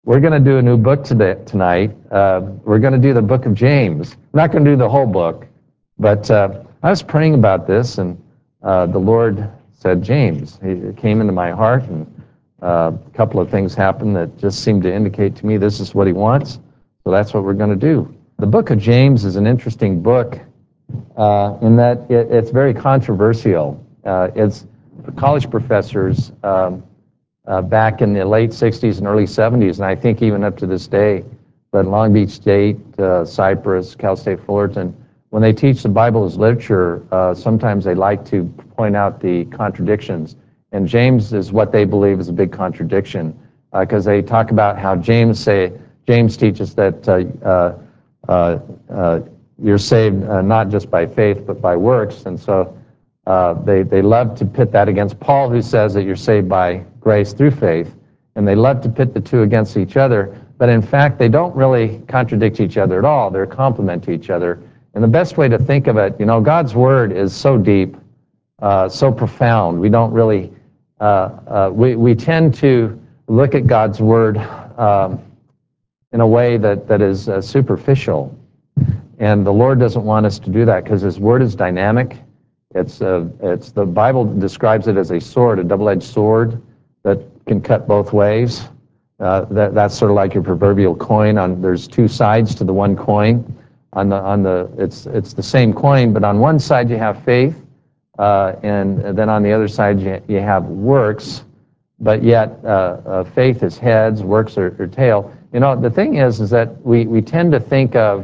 We're going to do a new book tonight. We're going to do the book of James. We're not going to do the whole book, but I was praying about this, and the Lord said, James. It came into my heart, and a couple of things happened that just seemed to indicate to me this is what he wants, so that's what we're going to do. The book of James is an interesting book in that it's very controversial. It's college professors back in the late 60s and early 70s, and I think even up to this day, but Long Beach State, Cypress, Cal State Fullerton, when they teach the Bible as literature, sometimes they like to point out the contradictions. And James is what they believe is a big contradiction, because they talk about how James teaches that you're saved not just by faith, but by works. And so they love to pit that against Paul, who says that you're saved by grace through faith. And they love to pit the two against each other. But in fact, they don't really contradict each other at all. They're complement to each other. And the best way to think of it, God's word is so deep, so profound. We don't really, we tend to look at God's word in a way that is superficial. And the Lord doesn't want us to do that, because his word is dynamic. It's the Bible describes it as a sword, a double-edged sword that can cut both ways. That's sort of like your proverbial coin. There's two sides to the one coin. It's the same coin, but on one side you have faith, and then on the other side you have works. But yet faith is heads, works are tail. The thing is that we tend to think of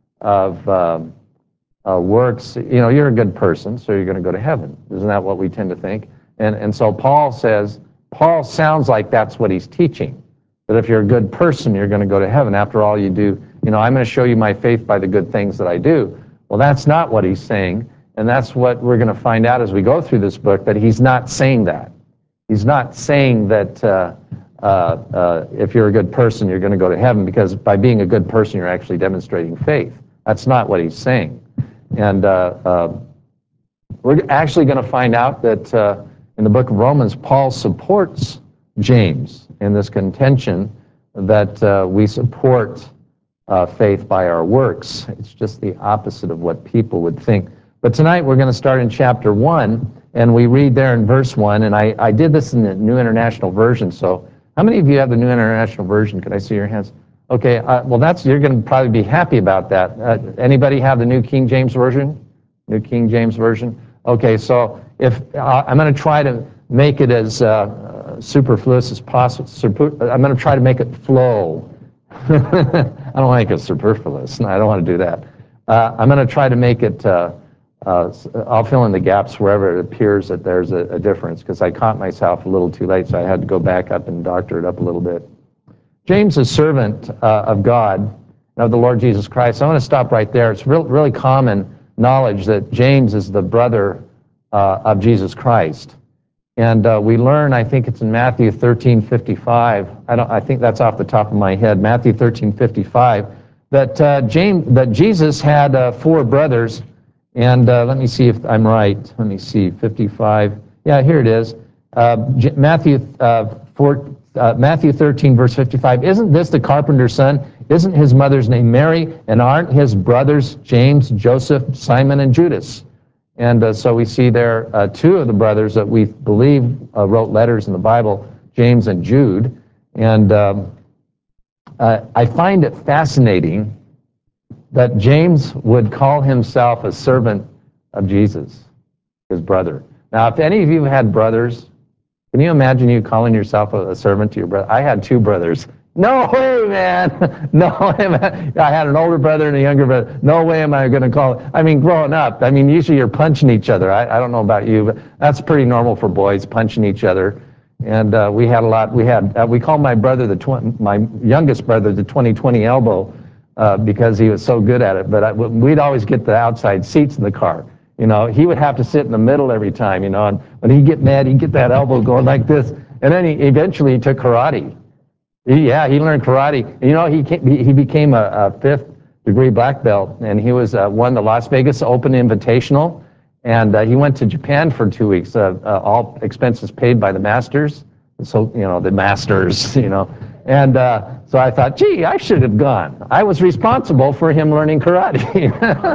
works. You're a good person, so you're going to go to heaven. Isn't that what we tend to think? And so Paul sounds like that's what he's teaching. That if you're a good person, you're going to go to heaven. After all, you do. I'm going to show you my faith by the good things that I do. Well, that's not what he's saying, and that's what we're going to find out as we go through this book, that he's not saying that. He's not saying that if you're a good person, you're going to go to heaven, because by being a good person, you're actually demonstrating faith. That's not what he's saying. And we're actually going to find out that in the book of Romans, Paul supports James in this contention that we support faith by our works. It's just the opposite of what people would think. But tonight we're going to start in chapter 1, and we read there in verse 1, and I did this in the New International Version, so how many of you have the New International Version? Could I see your hands? Okay, well you're going to probably be happy about that. Anybody have the New King James Version? New King James Version? Okay, so if I'm going to try to make it as superfluous as possible. I'm going to try to make it flow. I don't want to make it superfluous. No, I don't want to do that. I'm going to try to make it, I'll fill in the gaps wherever it appears that there's a difference, because I caught myself a little too late, so I had to go back up and doctor it up a little bit. James, a servant of God, of the Lord Jesus Christ. I want to stop right there. It's really common knowledge that James is the brother of Jesus Christ. And we learn, I think it's in Matthew 13:55. I think that's off the top of my head. Matthew 13:55. That Jesus had 4 brothers. And let me see if I'm right. Let me see, 55. Yeah, here it is. Matthew 13, verse 55. Isn't this the carpenter's son? Isn't his mother's name Mary? And aren't his brothers James, Joseph, Simon, and Judas? And so we see there 2 of the brothers that we believe wrote letters in the Bible, James and Jude. And I find it fascinating that James would call himself a servant of Jesus, his brother. Now, if any of you had brothers, can you imagine you calling yourself a servant to your brother? I had 2 brothers. No way, man. No way, man. I had an older brother and a younger brother. No way am I going to call. Growing up, usually you're punching each other. I don't know about you, but that's pretty normal for boys, punching each other. And we had a lot. We called my brother, my youngest brother, the 20-20 elbow, because he was so good at it. But we'd always get the outside seats in the car. He would have to sit in the middle every time, and when he'd get mad, he'd get that elbow going like this. And then eventually he took karate. He learned karate. He became a 5th degree black belt, and he won the Las Vegas Open Invitational, and he went to Japan for 2 weeks, all expenses paid by the masters. So, the masters, and So I thought, gee, I should have gone. I was responsible for him learning karate.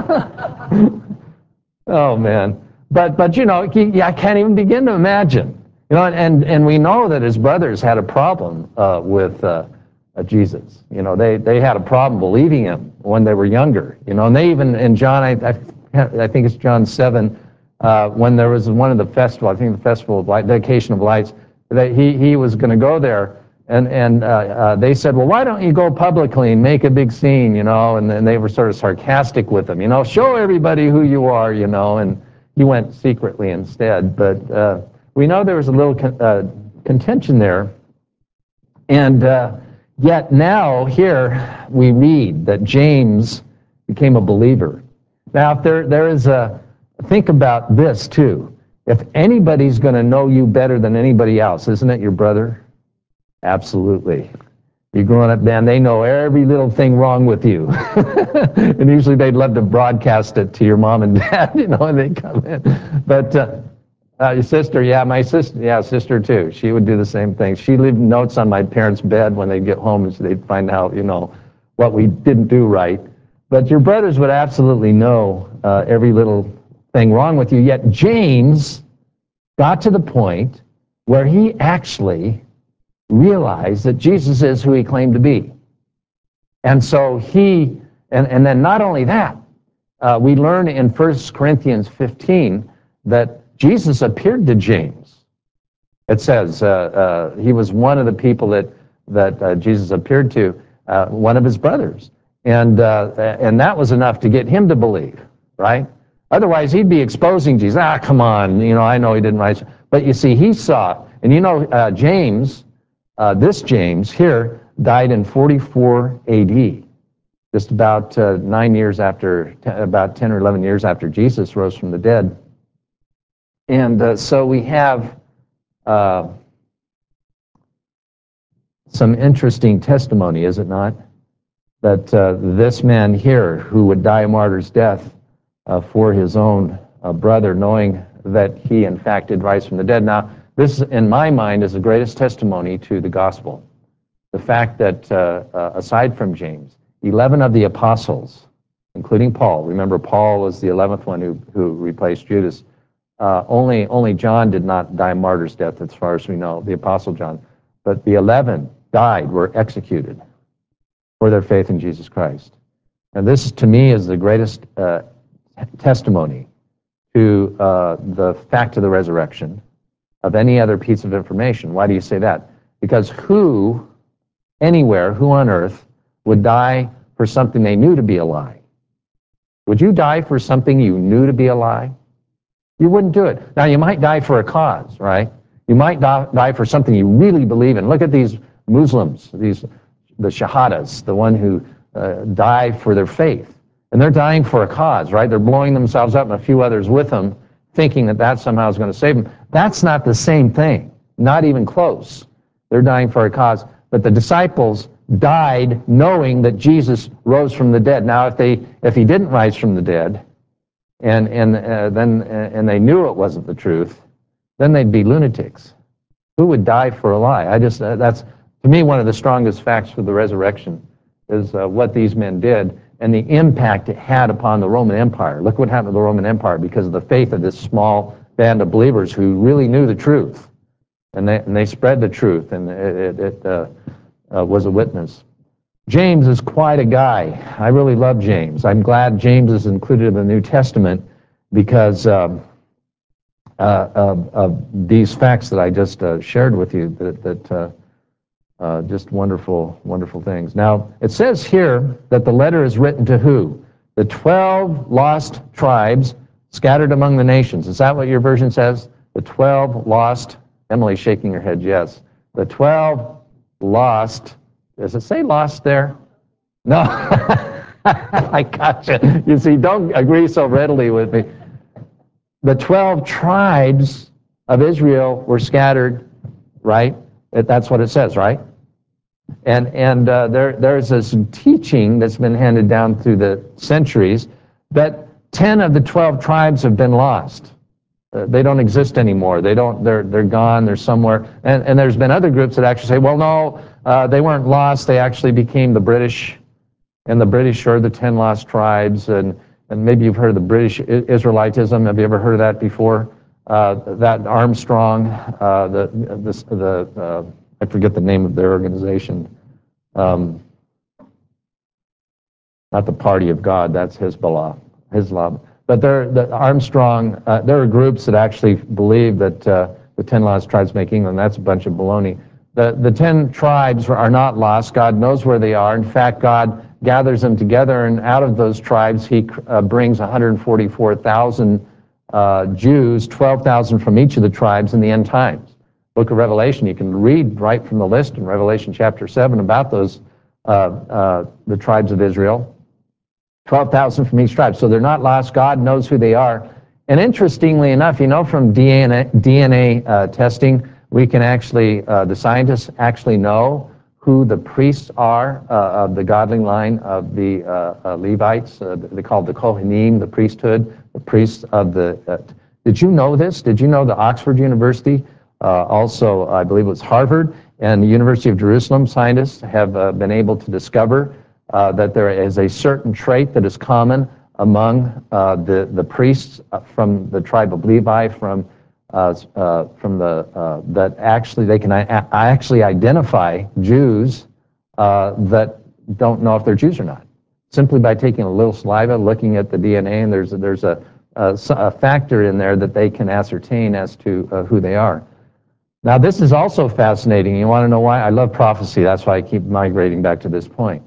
Oh, man. But you know, I can't even begin to imagine. You know, and we know that his brothers had a problem with Jesus. You know, they had a problem believing him when they were younger. You know, and they even, in John, I think it's John 7, when there was one of the festival, I think the Festival of Light, Dedication of Lights, that he was going to go there, and they said, well, why don't you go publicly and make a big scene, you know, and then they were sort of sarcastic with him, you know, show everybody who you are, you know, and he went secretly instead. But we know there was a little contention there, and yet now here we read that James became a believer. Now, if there is think about this too. If anybody's going to know you better than anybody else, isn't it your brother? Absolutely. You're growing up, man, they know every little thing wrong with you. And usually they'd love to broadcast it to your mom and dad, you know, and they come in. But your sister, my sister, sister too. She would do the same thing. She'd leave notes on my parents' bed when they'd get home, and so they'd find out, you know, what we didn't do right. But your brothers would absolutely know every little thing wrong with you. Yet James got to the point where he actually realized that Jesus is who he claimed to be. And so and then not only that, we learn in 1 Corinthians 15 that Jesus appeared to James. It says he was one of the people that Jesus appeared to, one of his brothers. And that was enough to get him to believe, right? Otherwise, he'd be exposing Jesus. Come on, you know, I know he didn't rise. But you see, he saw, and you know, James, this James here, died in 44 AD, just about 9 years after, about 10 or 11 years after Jesus rose from the dead. And so we have some interesting testimony, is it not? That this man here, who would die a martyr's death for his own brother, knowing that he in fact did rise from the dead. Now, this, in my mind, is the greatest testimony to the gospel. The fact that, aside from James, 11 of the apostles, including Paul, remember Paul was the 11th one who replaced Judas, only John did not die a martyr's death as far as we know, the apostle John, but the 11 died, were executed for their faith in Jesus Christ. And this, to me, is the greatest testimony to the fact of the resurrection of any other piece of information. Why do you say that? Because who on earth would die for something they knew to be a lie? Would you die for something you knew to be a lie? You wouldn't do it. Now, you might die for a cause, right? You might die for something you really believe in. Look at these Muslims, the shahadas, the one who die for their faith. And they're dying for a cause, right? They're blowing themselves up and a few others with them, thinking that somehow is going to save them. That's not the same thing, not even close. They're dying for a cause. But the disciples died knowing that Jesus rose from the dead. Now, if he didn't rise from the dead, and they knew it wasn't the truth, then they'd be lunatics. Who would die for a lie? That's, to me, one of the strongest facts for the resurrection is what these men did and the impact it had upon the Roman Empire. Look what happened to the Roman Empire because of the faith of this small band of believers who really knew the truth. And they spread the truth, and it was a witness. James is quite a guy. I really love James. I'm glad James is included in the New Testament because of these facts that I just shared with you, that just wonderful, wonderful things. Now, it says here that the letter is written to who? The 12 lost tribes scattered among the nations. Is that what your version says? The 12 lost, Emily's shaking her head, yes. The 12 lost, does it say lost there? No. I gotcha. You see, don't agree so readily with me. The 12 tribes of Israel were scattered, right? That's what it says, right? And there's this teaching that's been handed down through the centuries that 10 of the 12 tribes have been lost. They don't exist anymore. They're gone. They're somewhere. And there's been other groups that actually say, well, no, They weren't lost. They actually became the British, and the British are the 10 lost tribes. And maybe you've heard of the British Israelitism. Have you ever heard of that before? That Armstrong, I forget the name of their organization. Not the Party of God, that's Hezbollah. But the Armstrong, there are groups that actually believe that the 10 lost tribes make England. That's a bunch of baloney. The 10 tribes are not lost. God knows where they are. In fact, God gathers them together, and out of those tribes, he brings 144,000 Jews, 12,000 from each of the tribes in the end times. Book of Revelation, you can read right from the list in Revelation chapter 7 about those, the tribes of Israel. 12,000 from each tribe. So they're not lost. God knows who they are. And interestingly enough, you know, from DNA testing, we can actually, the scientists actually know who the priests are of the godly line of the Levites. They call it the Kohanim, the priesthood, the priests of the... did you know this? Did you know that Oxford University, also I believe it was Harvard, and the University of Jerusalem scientists have been able to discover that there is a certain trait that is common among the priests from the tribe of Levi, that actually they can actually identify Jews that don't know if they're Jews or not, simply by taking a little saliva, looking at the DNA, and there's a factor in there that they can ascertain as to who they are. Now, this is also fascinating. You want to know why? I love prophecy. That's why I keep migrating back to this point.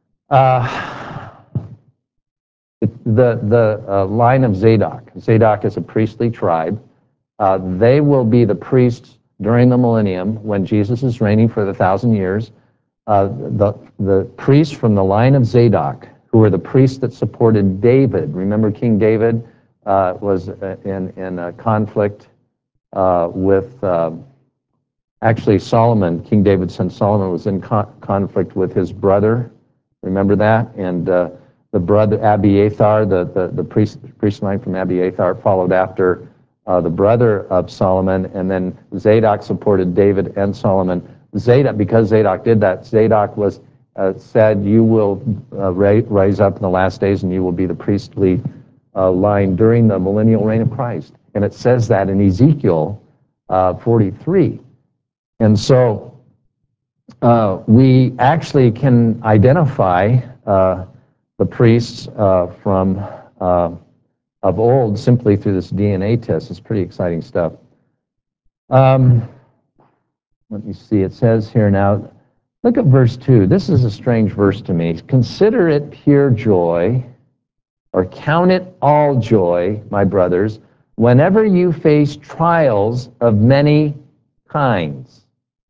The line of Zadok. Zadok is a priestly tribe. They will be the priests during the millennium when Jesus is reigning for the 1,000 years. The priests from the line of Zadok, who were the priests that supported David. Remember, King David was in a conflict with actually Solomon. King David's son Solomon was in conflict with his brother. Remember that? And the brother Abiathar, the priest line from Abiathar, followed after the brother of Solomon, and then Zadok supported David and Solomon. Because Zadok did that, Zadok was said, "You will rise up in the last days, and you will be the priestly line during the millennial reign of Christ." And it says that in Ezekiel 43. And so we actually can identify the priests from of old simply through this DNA test. It's pretty exciting stuff. Let me see. It says here now, look at verse 2. This is a strange verse to me. "Consider it pure joy, or count it all joy, my brothers, whenever you face trials of many kinds."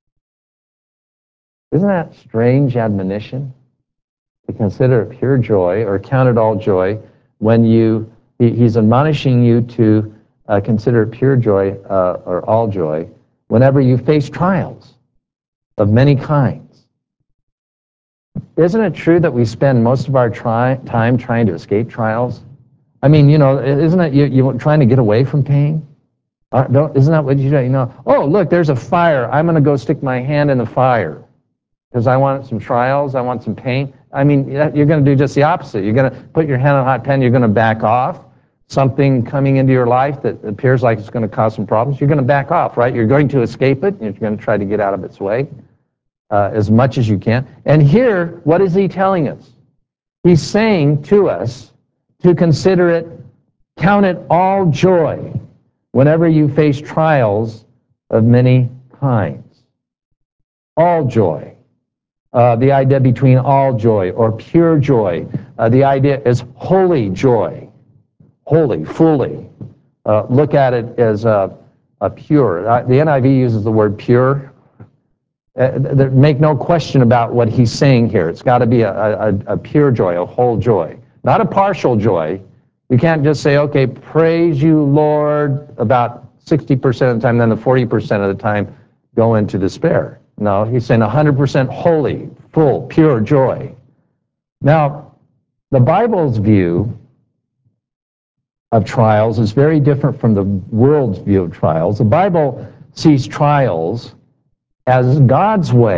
Isn't that strange admonition? To consider it pure joy, or count it all joy, when he's admonishing you to consider it pure joy, or all joy, whenever you face trials of many kinds. Isn't it true that we spend most of our time trying to escape trials? I mean, you know, isn't it you trying to get away from pain? Isn't that what you do? You know, oh, look, there's a fire. I'm going to go stick my hand in the fire because I want some trials. I want some pain. I mean, you're going to do just the opposite. You're going to put your hand on a hot pan. You're going to back off. Something coming into your life that appears like it's going to cause some problems, you're going to back off, right? You're going to escape it. You're going to try to get out of its way as much as you can. And here, what is he telling us? He's saying to us to consider it, count it all joy whenever you face trials of many kinds. All joy. The idea between all joy or pure joy. The idea is holy joy. Holy, fully. Look at it as a pure. The NIV uses the word pure. Make no question about what he's saying here. It's got to be a pure joy, a whole joy. Not a partial joy. You can't just say, okay, praise you, Lord, about 60% of the time, then the 40% of the time go into despair. No, he's saying 100% holy, full, pure joy. Now, the Bible's view of trials is very different from the world's view of trials. The Bible sees trials as God's way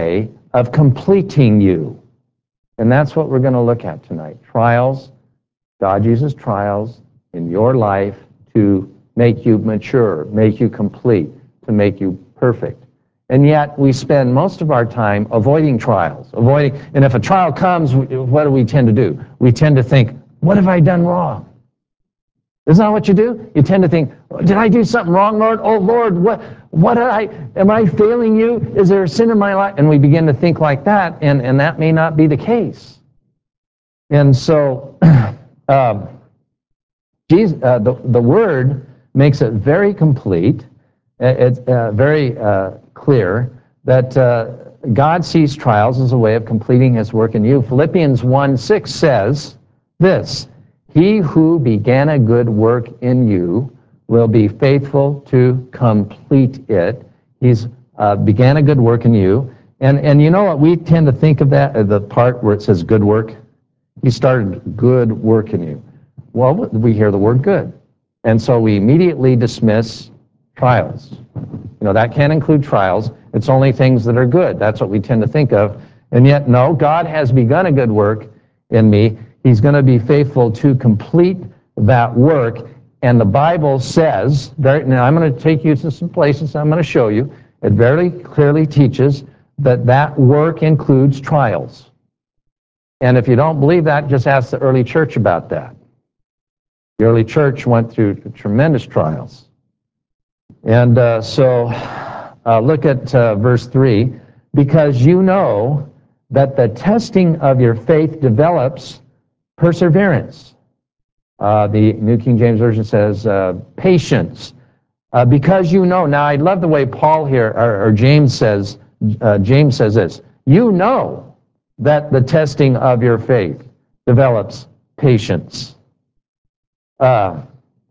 of completing you. And that's what we're going to look at tonight. Trials. God uses trials in your life to make you mature, make you complete, to make you perfect. And yet we spend most of our time avoiding trials, and if a trial comes, what do we tend to do? We tend to think, what have I done wrong? Isn't that what you do? You tend to think, did I do something wrong, Lord? Oh, Lord, am I failing you? Is there a sin in my life? And we begin to think like that, and that may not be the case. And so, the Word makes it very complete. It's very clear that God sees trials as a way of completing His work in you. Philippians 1:6 says this, "He who began a good work in you will be faithful to complete it." He's began a good work in you. And you know what? We tend to think of that, the part where it says good work. He started good work in you. Well, we hear the word good. And so we immediately dismiss trials. You know, that can include trials. It's only things that are good. That's what we tend to think of. And yet, no, God has begun a good work in me. He's going to be faithful to complete that work. And the Bible says, now I'm going to take you to some places I'm going to show you. It very clearly teaches that that work includes trials. And if you don't believe that, just ask the early church about that. The early church went through tremendous trials. And look at verse 3. Because you know that the testing of your faith develops perseverance. The New King James Version says patience. Because you know. Now, I love the way Paul here, or James says this. You know that the testing of your faith develops patience. Well,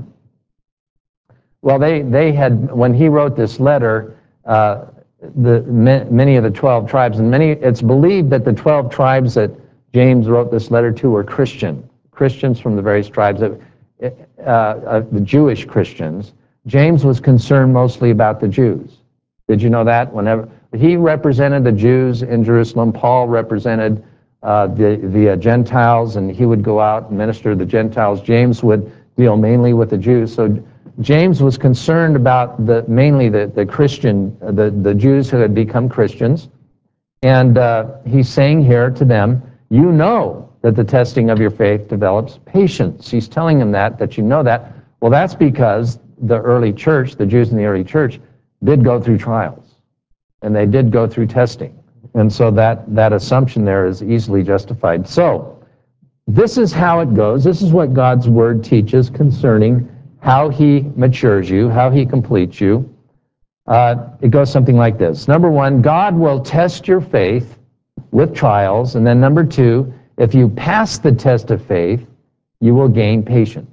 they had, when he wrote this letter, many of the 12 tribes, and it's believed that the 12 tribes that James wrote this letter to were Christians from the various tribes, the Jewish Christians. James was concerned mostly about the Jews. Did you know that? Whenever he represented the Jews in Jerusalem, Paul represented the Gentiles, and he would go out and minister to the Gentiles. James would deal mainly with the Jews. So James was concerned about mainly the Christian, the Jews who had become Christians. And he's saying here to them, you know that the testing of your faith develops patience. He's telling them that you know that. Well, that's because the early church, the Jews in the early church, did go through trials. And they did go through testing. And so that assumption there is easily justified. So this is how it goes. This is what God's Word teaches concerning how He matures you, how He completes you. It goes something like this. Number one, God will test your faith with trials. And then number two, if you pass the test of faith, you will gain patience.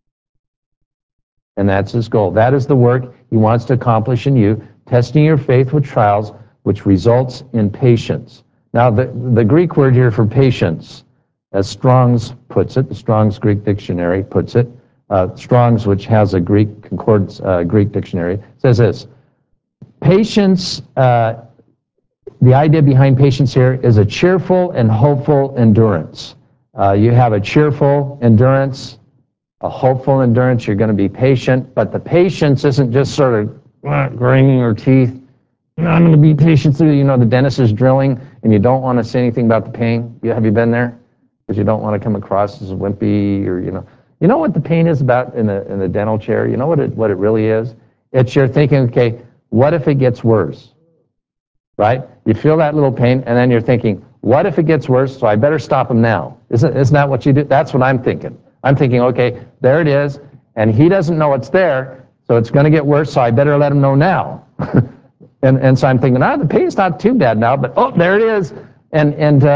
And that's His goal. That is the work He wants to accomplish in you, testing your faith with trials, which results in patience. Now, the Greek word here for patience, as Strong's puts it, the Strong's Greek Dictionary puts it, Strong's, which has a Greek concordance, Greek dictionary, says this: patience, the idea behind patience here is a cheerful and hopeful endurance. You have a cheerful endurance, a hopeful endurance, you're going to be patient, but the patience isn't just sort of grinding your teeth. I'm going to be patient through, the dentist is drilling and you don't want to say anything about the pain. Have you been there? Because you don't want to come across as wimpy or, You know what the pain is about in the dental chair? You know what it really is? It's you're thinking, okay, what if it gets worse? Right? You feel that little pain and then you're thinking, what if it gets worse? So I better stop him now. Isn't that what you do? That's what I'm thinking. I'm thinking, okay, there it is, and he doesn't know it's there, so it's going to get worse, so I better let him know now. and so I'm thinking, the pain's not too bad now, but there it is. And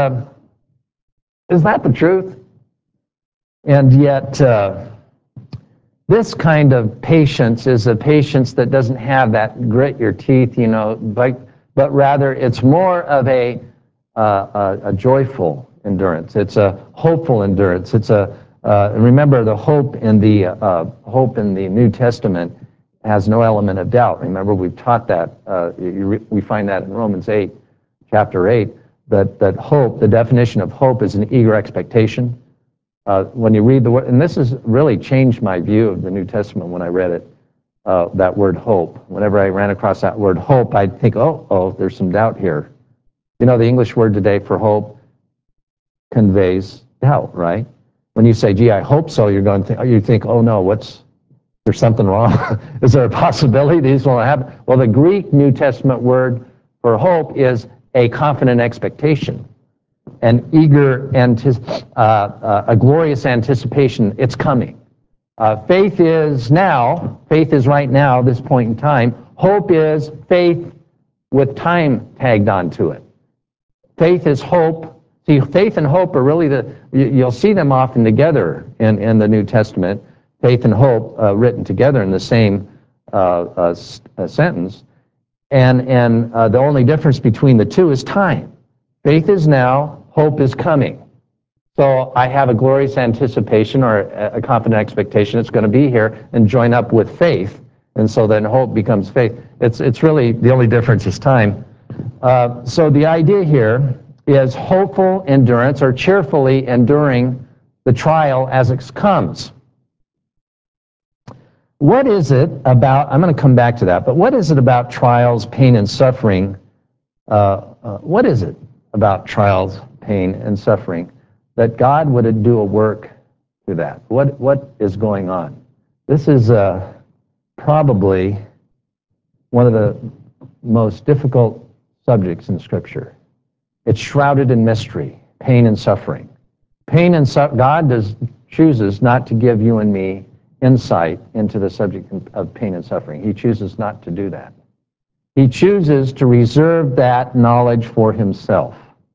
is that the truth? And yet, this kind of patience is a patience that doesn't have that grit your teeth, but rather it's more of a joyful endurance. It's a hopeful endurance. It's remember, the hope in the New Testament has no element of doubt. Remember, we've taught that. We find that in Romans 8, chapter 8. that hope, the definition of hope is an eager expectation. When you read the word, and this has really changed my view of the New Testament when I read it, that word hope. Whenever I ran across that word hope, I'd think, oh, there's some doubt here. You know, the English word today for hope conveys doubt, right? When you say, gee, I hope so, you think, oh no, there's something wrong. Is there a possibility these will happen? Well, the Greek New Testament word for hope is a confident expectation, an eager, a glorious anticipation. It's coming. Faith is right now, this point in time. Hope is faith with time tagged onto it. Faith is hope. See, faith and hope are really you'll see them often together in the New Testament. Faith and hope written together in the same sentence. And the only difference between the two is time. Faith is now, hope is coming. So I have a glorious anticipation or a confident expectation it's going to be here and join up with faith. And so then hope becomes faith. It's really, the only difference is time. So the idea here is hopeful endurance or cheerfully enduring the trial as it comes. What is it about, I'm going to come back to that, but what is it about trials, pain, and suffering? What is it about trials, pain, and suffering that God would do a work through that? What is going on? This is probably one of the most difficult subjects in Scripture. It's shrouded in mystery, pain and suffering. God chooses not to give you and me insight into the subject of pain and suffering. He chooses not to do that. He chooses to reserve that knowledge for himself.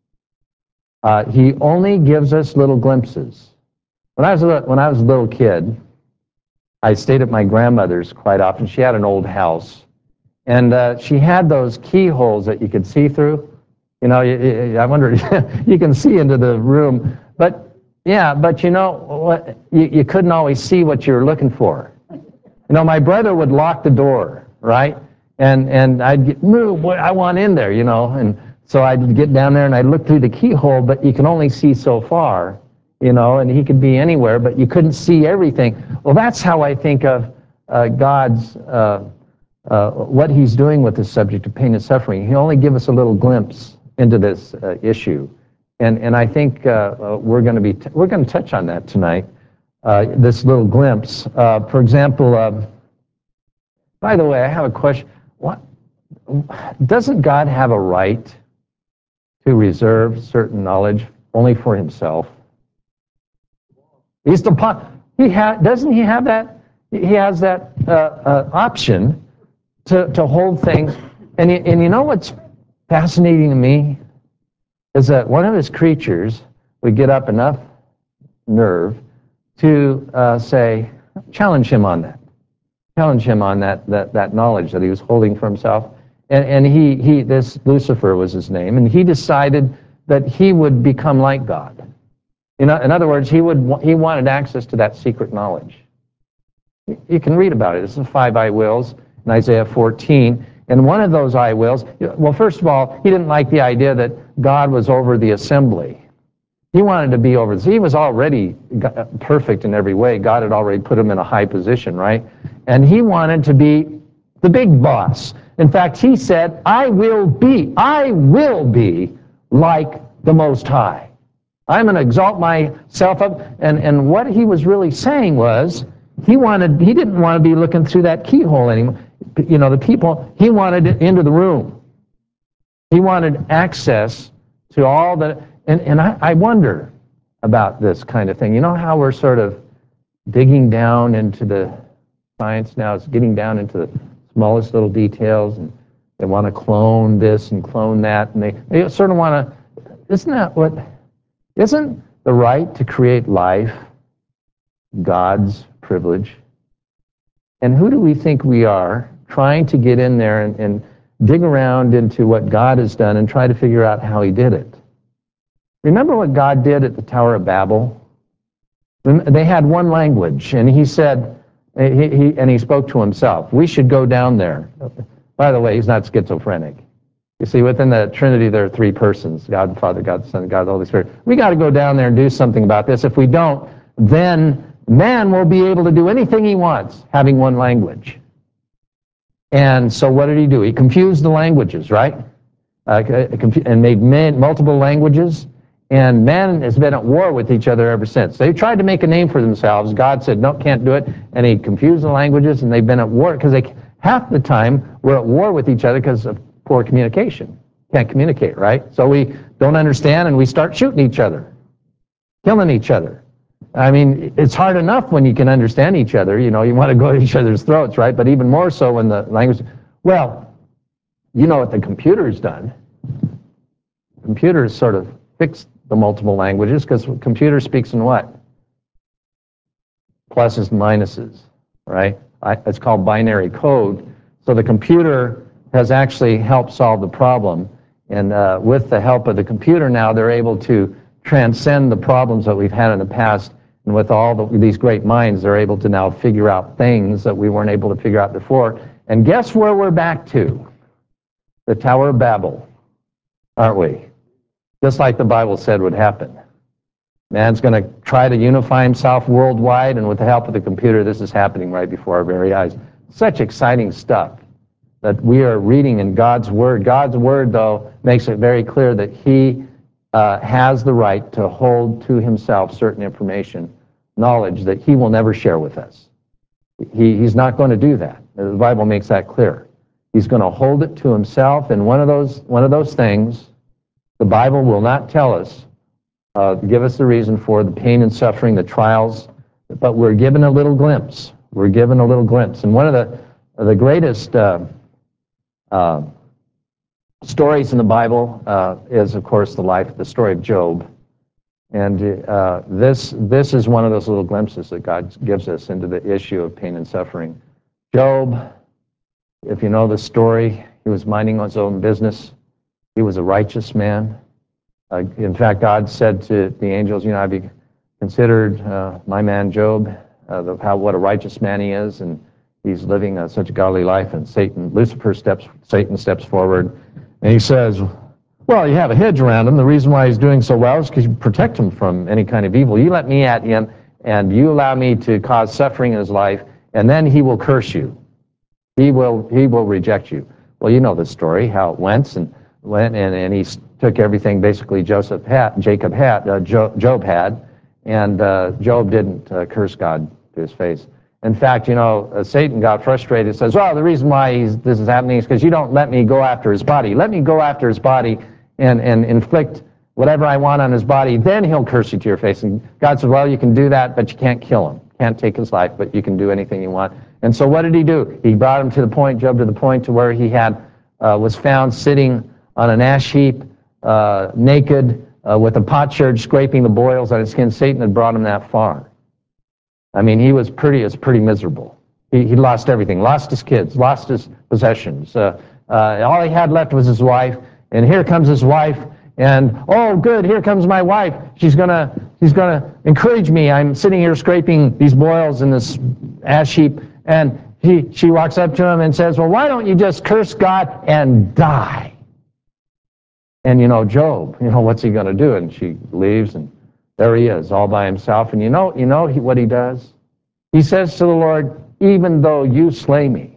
He only gives us little glimpses. When I was a little kid, I stayed at my grandmother's quite often. She had an old house, and she had those keyholes that you could see through. You know, I wonder, you can see into the room, but you know what? You couldn't always see what you were looking for. You know, my brother would lock the door, right? And I'd get, I want in there, you know. And so I'd get down there and I'd look through the keyhole, but you can only see so far, you know, and he could be anywhere, but you couldn't see everything. Well, that's how I think of God's, what he's doing with the subject of pain and suffering. He only gives us a little glimpse into this issue. And I think we're going to touch on that tonight, this little glimpse. For example, by the way, I have a question. Doesn't God have a right to reserve certain knowledge only for himself? Doesn't he have that? He has that option to hold things. And you know what's fascinating to me is that one of his creatures would get up enough nerve to challenge him on that. Challenge him on that knowledge that he was holding for himself. And this Lucifer was his name, and he decided that he would become like God. You know, in other words, he wanted access to that secret knowledge. You can read about it. It's the 5 I wills in Isaiah 14. And one of those I wills, well, first of all, he didn't like the idea that God was over the assembly. He wanted to be over this. He was already perfect in every way. God had already put him in a high position, right? And he wanted to be the big boss. In fact, he said, I will be like the Most High. I'm going to exalt myself up. And what he was really saying was, he didn't want to be looking through that keyhole anymore. You know, the people, he wanted it into the room. He wanted access to all the, and I wonder about this kind of thing. You know how we're sort of digging down into the science now? It's getting down into the smallest little details, and they want to clone this and clone that, and they sort of want to, isn't the right to create life God's privilege? And who do we think we are, trying to get in there and dig around into what God has done and try to figure out how he did it? Remember what God did at the Tower of Babel? They had one language, and he said, he spoke to himself, we should go down there. By the way, he's not schizophrenic. You see, within the Trinity, there are three persons, God the Father, God the Son, God the Holy Spirit. We got to go down there and do something about this. If we don't, then man will be able to do anything he wants, having one language. And so what did he do? He confused the languages, right? And made multiple languages. And man has been at war with each other ever since. They tried to make a name for themselves. God said, no, can't do it. And he confused the languages, and they've been at war because half the time we're at war with each other because of poor communication. Can't communicate, right? So we don't understand, and we start shooting each other, killing each other. I mean, it's hard enough when you can understand each other. You know, you want to go at each other's throats, right? But even more so when the language... Well, you know what the computer's done. Computers sort of fixed the multiple languages because computer speaks in what? Pluses and minuses, right? It's called binary code. So the computer has actually helped solve the problem. And with the help of the computer now, they're able to transcend the problems that we've had in the past. And with all these great minds, they're able to now figure out things that we weren't able to figure out before. And guess where we're back to? The Tower of Babel, aren't we? Just like the Bible said would happen. Man's going to try to unify himself worldwide, and with the help of the computer, this is happening right before our very eyes. Such exciting stuff that we are reading in God's Word. God's Word, though, makes it very clear that He has the right to hold to Himself certain information, knowledge that He will never share with us. He's not going to do that. The Bible makes that clear. He's going to hold it to Himself, and one of those things, the Bible will not tell us, give us the reason for the pain and suffering, the trials, but we're given a little glimpse. We're given a little glimpse. And one of the greatest stories in the Bible is, of course, the story of Job. And this is one of those little glimpses that God gives us into the issue of pain and suffering. Job, if you know the story, he was minding his own business. He was a righteous man. In fact, God said to the angels, I've be considered my man Job, what a righteous man he is, and he's living such a godly life. And Satan steps forward, and he says, well, you have a hedge around him. The reason why he's doing so well is because you protect him from any kind of evil. You let me at him, and you allow me to cause suffering in his life, and then he will curse you. He will reject you. Well, you know the story, how it went, and he took everything basically Job had, and Job didn't curse God to his face. In fact, Satan got frustrated and says, well, the reason why this is happening is because you don't let me go after his body. Let me go after his body and inflict whatever I want on his body, then he'll curse you to your face. And God said, well, you can do that, but you can't kill him. Can't take his life, but you can do anything you want. And so what did he do? He brought him Job to the point to where he was found sitting on an ash heap, naked, with a potsherd scraping the boils on his skin. Satan had brought him that far. I mean, he was pretty miserable. He lost everything, lost his kids, lost his possessions. All he had left was his wife, and here comes his wife, and oh, good, here comes my wife. She's gonna encourage me. I'm sitting here scraping these boils in this ash heap, and she walks up to him and says, well, why don't you just curse God and die? And Job, what's he going to do? And she leaves, and there he is, all by himself. And what he does? He says to the Lord, even though you slay me,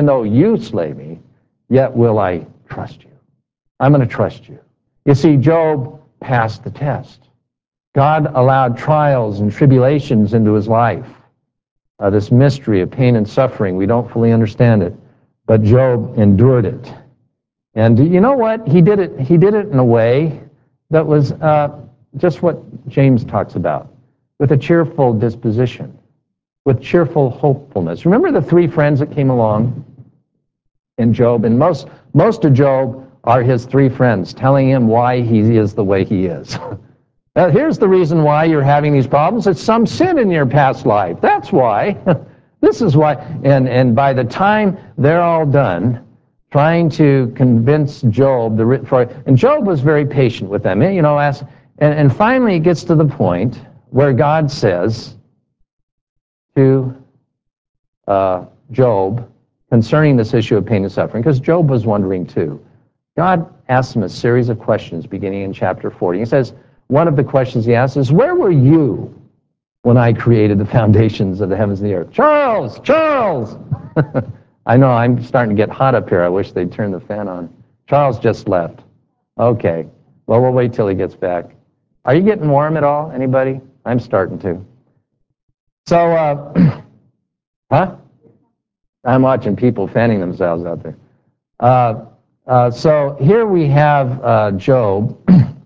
yet will I trust you. I'm going to trust you. You see, Job passed the test. God allowed trials and tribulations into his life. This mystery of pain and suffering, we don't fully understand it, but Job endured it. And you know what? He did it in a way that was just what James talks about, with a cheerful disposition, with cheerful hopefulness. Remember the three friends that came along in Job? And most of Job are his three friends telling him why he is the way he is. Now, here's the reason why you're having these problems. It's some sin in your past life. That's why. This is why. And by the time they're all done trying to convince Job, and Job was very patient with them, and finally it gets to the point where God says to Job concerning this issue of pain and suffering, because Job was wondering too, God asks him a series of questions beginning in chapter 40. He says, one of the questions he asks is, where were you when I created the foundations of the heavens and the earth? Charles! Charles! I know, I'm starting to get hot up here. I wish they'd turn the fan on. Charles just left. Okay. Well, we'll wait till he gets back. Are you getting warm at all, anybody? I'm starting to. So, huh? I'm watching people fanning themselves out there. So here we have Job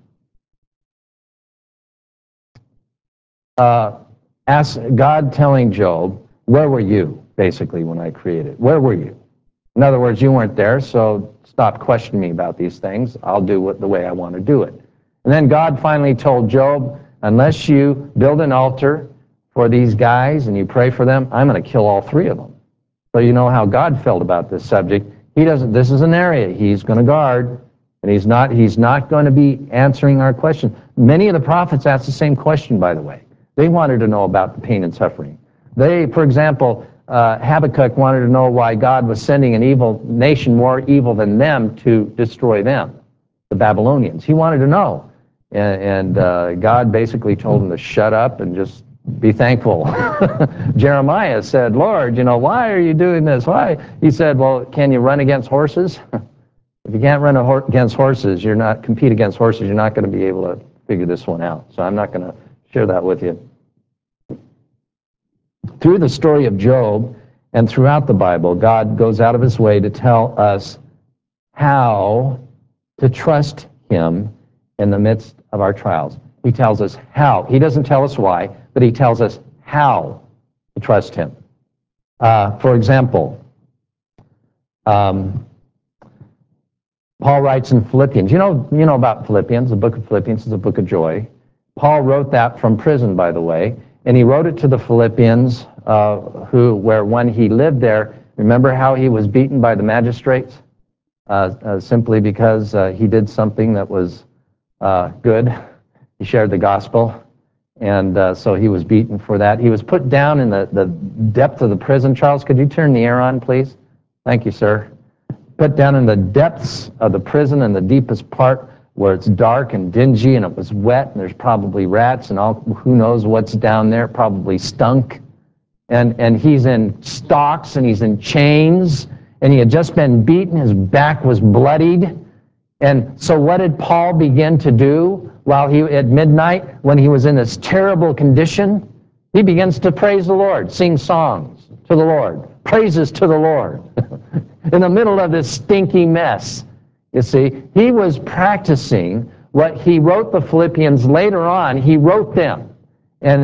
God telling Job, where were you, basically, when I created? Where were you? In other words, you weren't there, so stop questioning me about these things. I'll do it the way I want to do it. And then God finally told Job, unless you build an altar for these guys and you pray for them, I'm going to kill all three of them. So you know how God felt about this subject. He doesn't. This is an area he's going to guard, and he's not going to be answering our question. Many of the prophets asked the same question, by the way. They wanted to know about the pain and suffering. They, for example, Habakkuk wanted to know why God was sending an evil nation more evil than them to destroy them, the Babylonians. He wanted to know. And God basically told him to shut up and just be thankful. Jeremiah said, Lord, why are you doing this? Why? He said, well, can you run against horses? If you can't run against horses, compete against horses, you're not going to be able to figure this one out. So I'm not going to share that with you. Through the story of Job and throughout the Bible, God goes out of his way to tell us how to trust him in the midst of our trials. He tells us how. He doesn't tell us why, but he tells us how to trust him. For example, Paul writes in Philippians. You know about Philippians. The book of Philippians is a book of joy. Paul wrote that from prison, by the way, and he wrote it to the Philippians, where when he lived there, remember how he was beaten by the magistrates? Simply because he did something that was good. He shared the gospel, and so he was beaten for that. He was put down in the depth of the prison. Charles, could you turn the air on, please? Thank you, sir. Put down in the depths of the prison in the deepest part where it's dark and dingy and it was wet and there's probably rats and who knows what's down there, probably stunk. And he's in stocks and he's in chains and he had just been beaten. His back was bloodied. And so what did Paul begin to do at midnight when he was in this terrible condition? He begins to praise the Lord, sing songs to the Lord, praises to the Lord. In the middle of this stinky mess, you see, he was practicing what he wrote the Philippians later on. He wrote them, and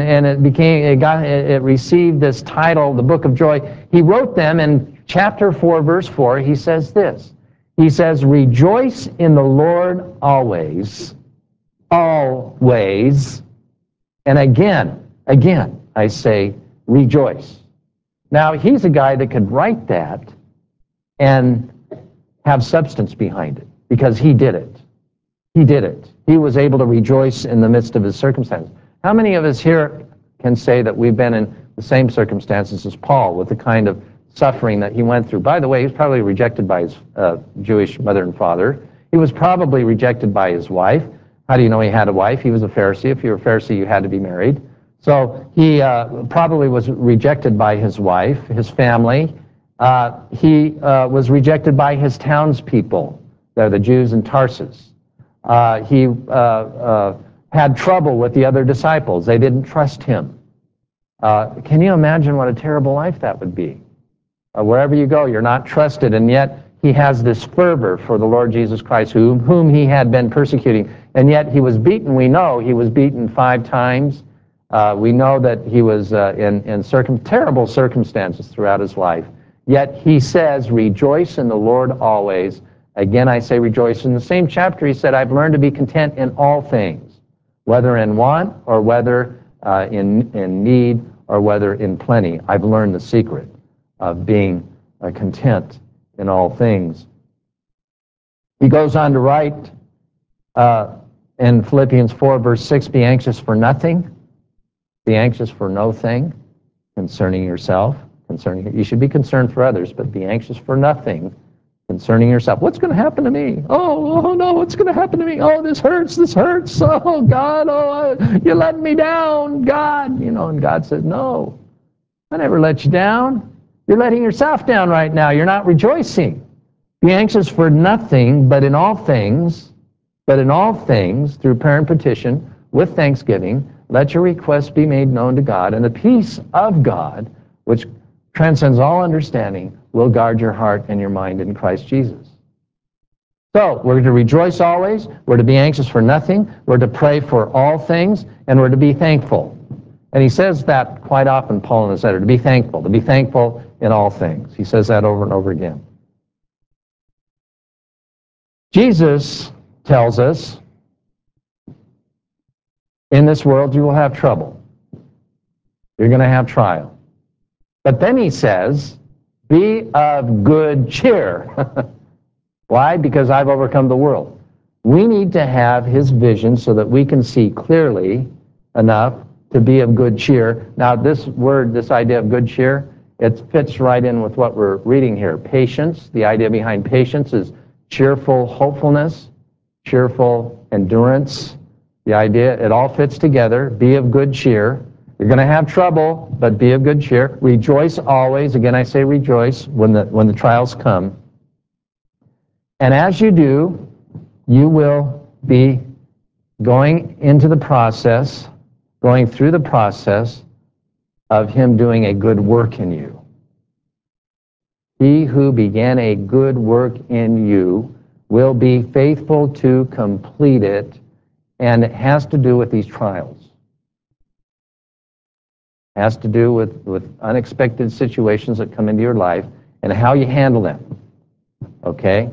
it received this title, the Book of Joy. He wrote them in chapter 4, verse 4. He says this. He says, "Rejoice in the Lord always, always." And again, I say, rejoice. Now, he's a guy that could write that and have substance behind it, because he did it. He did it. He was able to rejoice in the midst of his circumstances. How many of us here can say that we've been in the same circumstances as Paul, with the kind of suffering that he went through? By the way, he was probably rejected by his Jewish mother and father. He was probably rejected by his wife. How do you know he had a wife? He was a Pharisee. If you were a Pharisee, you had to be married. So he probably was rejected by his wife, his family. He was rejected by his townspeople. They're the Jews in Tarsus. He had trouble with the other disciples. They didn't trust him. Can you imagine what a terrible life that would be? Wherever you go, you're not trusted, and yet he has this fervor for the Lord Jesus Christ, whom he had been persecuting, and yet he was beaten. We know he was beaten 5 times. We know that he was in terrible circumstances throughout his life. Yet he says, rejoice in the Lord always. Again, I say rejoice. In the same chapter, he said, I've learned to be content in all things, whether in want or whether in need or whether in plenty. I've learned the secret of being content in all things. He goes on to write in Philippians 4, verse 6, be anxious for nothing. Be anxious for no thing concerning yourself. You should be concerned for others, but be anxious for nothing concerning yourself. What's going to happen to me? Oh no, what's going to happen to me? Oh, this hurts. Oh, God, you're letting me down, God. And God says, no, I never let you down. You're letting yourself down right now. You're not rejoicing. Be anxious for nothing, but in all things, through prayer and petition, with thanksgiving, let your requests be made known to God, and the peace of God, which transcends all understanding, will guard your heart and your mind in Christ Jesus. So, we're to rejoice always, we're to be anxious for nothing, we're to pray for all things, and we're to be thankful. And he says that quite often, Paul in his letter, to be thankful in all things. He says that over and over again. Jesus tells us, in this world you will have trouble. You're going to have trial. But then he says, be of good cheer. Why? Because I've overcome the world. We need to have his vision so that we can see clearly enough to be of good cheer. Now, this idea of good cheer, it fits right in with what we're reading here. Patience, the idea behind patience is cheerful hopefulness, cheerful endurance. The idea, it all fits together. Be of good cheer. You're going to have trouble, but be of good cheer. Rejoice always. Again, I say rejoice when the trials come. And as you do, you will be going through the process of him doing a good work in you. He who began a good work in you will be faithful to complete it, and it has to do with these trials. It has to do with unexpected situations that come into your life and how you handle them. Okay?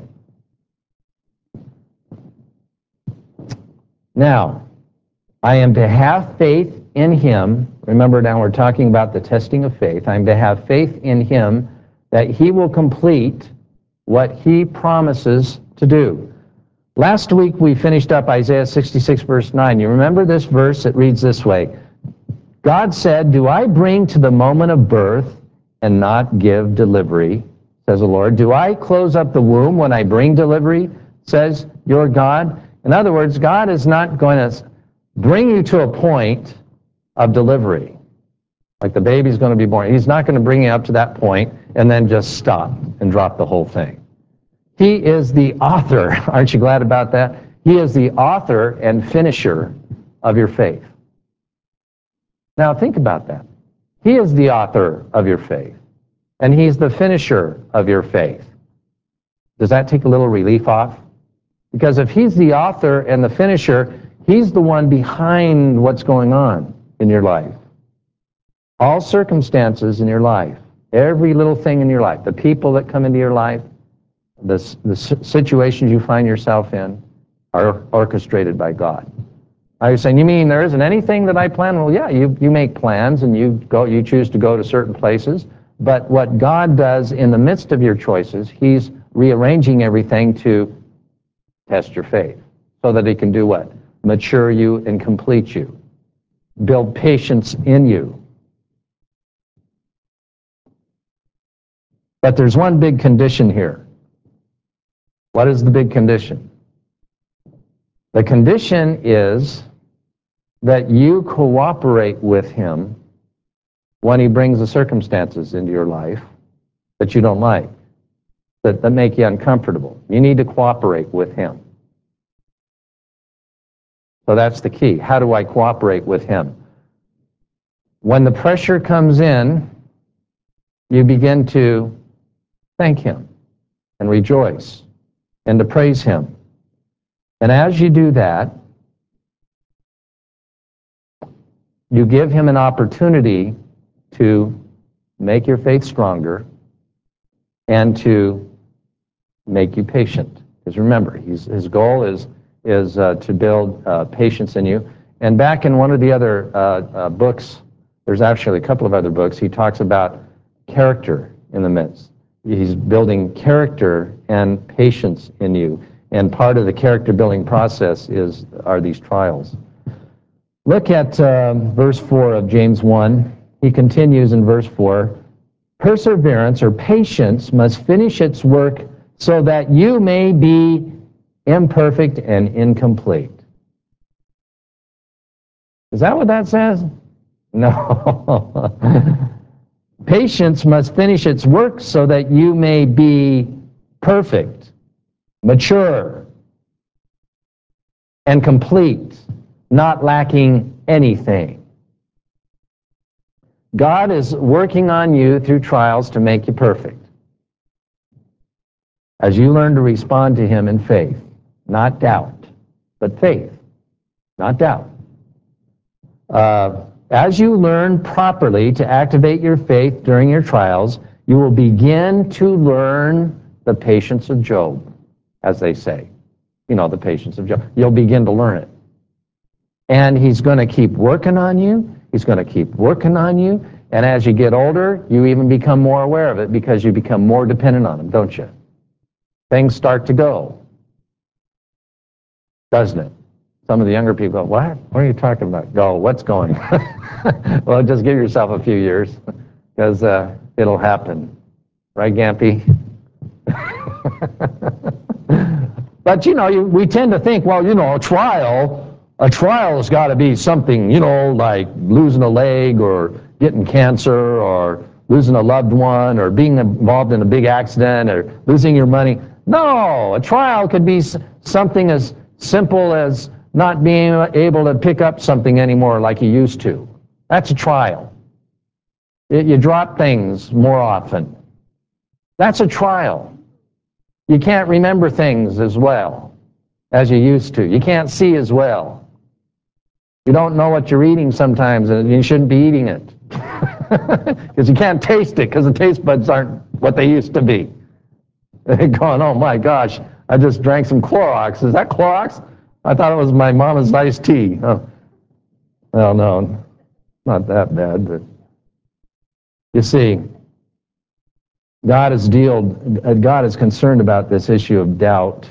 Now, I am to have faith in him. Remember now we're talking about the testing of faith. I am to have faith in him that he will complete what he promises to do. Last week we finished up Isaiah 66 verse 9. You remember this verse? It reads this way. God said, do I bring to the moment of birth and not give delivery, says the Lord? Do I close up the womb when I bring delivery, says your God? In other words, God is not going to bring you to a point of delivery. Like the baby's going to be born. He's not going to bring you up to that point and then just stop and drop the whole thing. He is the author. Aren't you glad about that? He is the author and finisher of your faith. Now think about that. He is the author of your faith, and he's the finisher of your faith. Does that take a little relief off? Because if he's the author and the finisher, he's the one behind what's going on in your life. All circumstances in your life, every little thing in your life, the people that come into your life, the situations you find yourself in are orchestrated by God. Now you're saying, you mean there isn't anything that I plan? Well, yeah, you make plans and you choose to go to certain places, but what God does in the midst of your choices, he's rearranging everything to test your faith so that he can do what? Mature you and complete you. Build patience in you. But there's one big condition here. What is the big condition? The condition is that you cooperate with him when he brings the circumstances into your life that you don't like, that make you uncomfortable. You need to cooperate with him. So that's the key. How do I cooperate with him? When the pressure comes in, you begin to thank him and rejoice and to praise him. And as you do that, you give him an opportunity to make your faith stronger and to make you patient. Because remember, his goal is to build patience in you. And back in one of the other books, there's actually a couple of other books, he talks about character in the midst. He's building character and patience in you. And part of the character building process are these trials. Look at verse 4 of James 1. He continues in verse 4. Perseverance or patience must finish its work so that you may be imperfect and incomplete. Is that what that says? No. Patience must finish its work so that you may be perfect, mature, and complete, not lacking anything. God is working on you through trials to make you perfect. As you learn to respond to Him in faith, not doubt, but faith, not doubt. As you learn properly to activate your faith during your trials, you will begin to learn the patience of Job, as they say. You know, the patience of Job. You'll begin to learn it. And He's going to keep working on you. He's going to keep working on you. And as you get older, you even become more aware of it because you become more dependent on Him, don't you? Things start to go, doesn't it? Some of the younger people go, what? What are you talking about? Go, what's going? Well, just give yourself a few years because it'll happen. Right, Gampy? But, you know, we tend to think, well, you know, a trial has got to be something, you know, like losing a leg or getting cancer or losing a loved one or being involved in a big accident or losing your money. No, a trial could be something as simple as not being able to pick up something anymore like you used to. That's a trial. You drop things more often. That's a trial. You can't remember things as well as you used to. You can't see as well. You don't know what you're eating sometimes, and you shouldn't be eating it. Because you can't taste it, because the taste buds aren't what they used to be. They're going, oh my gosh, I just drank some Clorox. Is that Clorox? I thought it was my mama's iced tea. Oh, well, no, not that bad, but you see, God is concerned about this issue of doubt.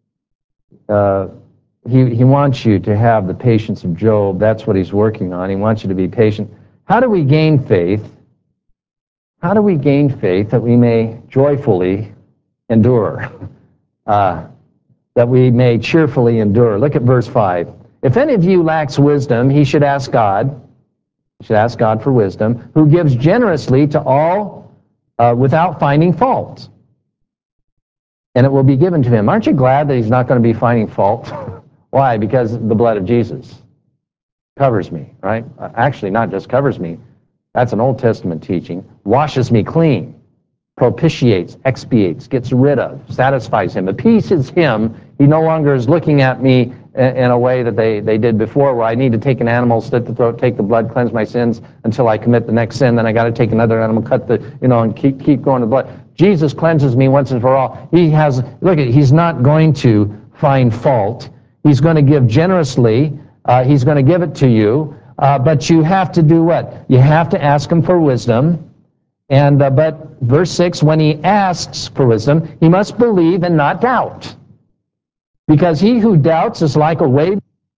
He wants you to have the patience of Job. That's what He's working on. He wants you to be patient. How do we gain faith? How do we gain faith that we may joyfully endure? That we may cheerfully endure. Look at verse 5. If any of you lacks wisdom, he should ask God. He should ask God for wisdom, who gives generously to all without finding fault, and it will be given to him. Aren't you glad that He's not going to be finding fault? Why? Because the blood of Jesus covers me, right? Actually, not just covers me. That's an Old Testament teaching. Washes me clean. Propitiates, expiates, gets rid of, satisfies Him, appeases Him. He no longer is looking at me in a way that they did before, where I need to take an animal, slit the throat, take the blood, cleanse my sins until I commit the next sin. Then I got to take another animal, cut the, and keep going to blood. Jesus cleanses me once and for all. He's not going to find fault. He's going to give generously. He's going to give it to you. But you have to do what? You have to ask Him for wisdom. And but verse 6, when he asks for wisdom, he must believe and not doubt. Because he who doubts is like a wave.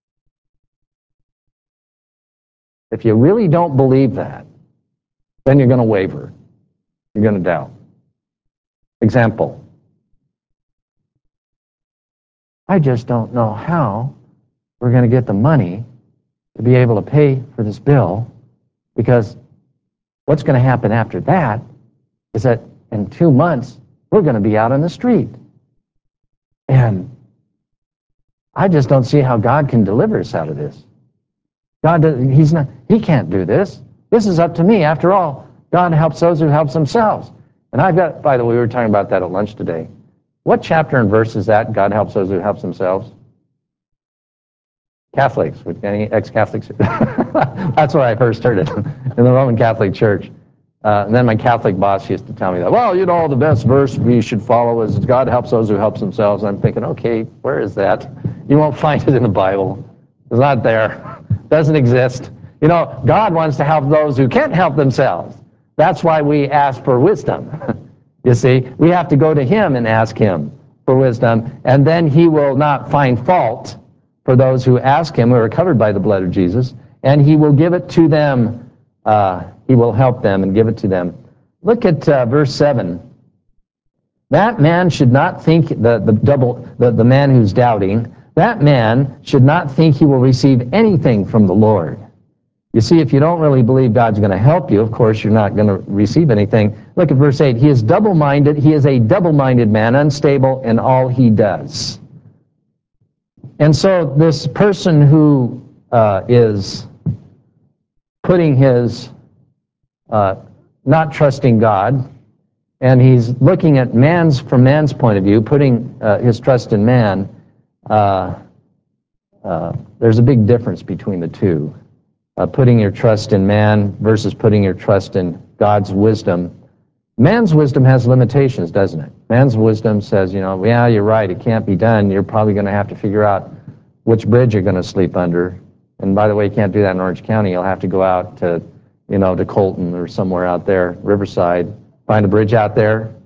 If you really don't believe that, then you're going to waver. You're going to doubt. Example. I just don't know how we're going to get the money to be able to pay for this bill, because what's going to happen after that is that in 2 months, we're going to be out on the street. And I just don't see how God can deliver us out of this. He can't do this. This is up to me. After all, God helps those who help themselves. And by the way, we were talking about that at lunch today. What chapter and verse is that? God helps those who help themselves? Catholics, with any ex-Catholics. That's where I first heard it, in the Roman Catholic Church. And then my Catholic boss used to tell me that, well, the best verse we should follow is God helps those who help themselves. And I'm thinking, okay, where is that? You won't find it in the Bible. It's not there. It doesn't exist. God wants to help those who can't help themselves. That's why we ask for wisdom. You see, we have to go to Him and ask Him for wisdom, and then He will not find fault for those who ask Him, who are covered by the blood of Jesus, and He will give it to them. He will help them and give it to them. Look at verse 7. That man should not think, the man who's doubting, that man should not think he will receive anything from the Lord. You see, if you don't really believe God's going to help you, of course you're not going to receive anything. Look at verse 8. He is double-minded. He is a double-minded man, unstable in all he does. And so this person who is putting his, not trusting God, and he's looking at from man's point of view, putting his trust in man, there's a big difference between the two. Putting your trust in man versus putting your trust in God's wisdom. Man's wisdom has limitations, doesn't it? Man's wisdom says, yeah, you're right, it can't be done. You're probably going to have to figure out which bridge you're going to sleep under. And by the way, you can't do that in Orange County. You'll have to go out to, to Colton or somewhere out there, Riverside, find a bridge out there,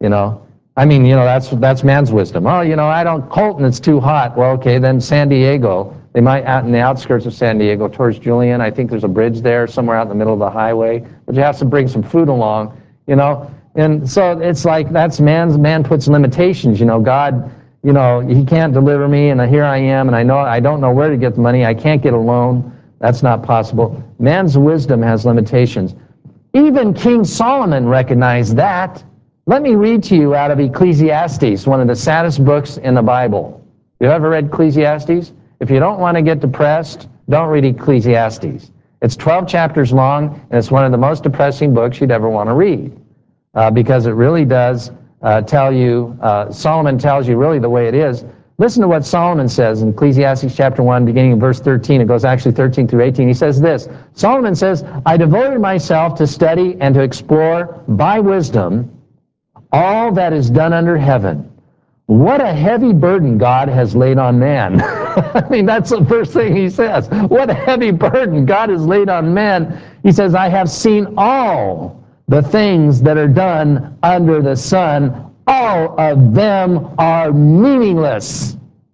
that's man's wisdom. Oh, Colton, it's too hot. Well, okay, then San Diego. They might, out in the outskirts of San Diego, towards Julian, I think there's a bridge there somewhere out in the middle of the highway, but you have to bring some food along, And so it's like man puts limitations, God, he can't deliver me, and here I am, and I don't know where to get the money. I can't get a loan. That's not possible. Man's wisdom has limitations. Even King Solomon recognized that. Let me read to you out of Ecclesiastes, one of the saddest books in the Bible. You ever read Ecclesiastes? If you don't want to get depressed, don't read Ecclesiastes. It's 12 chapters long, and it's one of the most depressing books you'd ever want to read, because it really does tell you, Solomon tells you really the way it is. Listen to what Solomon says in Ecclesiastes chapter 1, beginning in verse 13. It goes actually 13 through 18. He says this, Solomon says, I devoted myself to study and to explore by wisdom all that is done under heaven. What a heavy burden God has laid on man. That's the first thing he says. What a heavy burden God has laid on man. He says, I have seen all the things that are done under the sun. All of them are meaningless.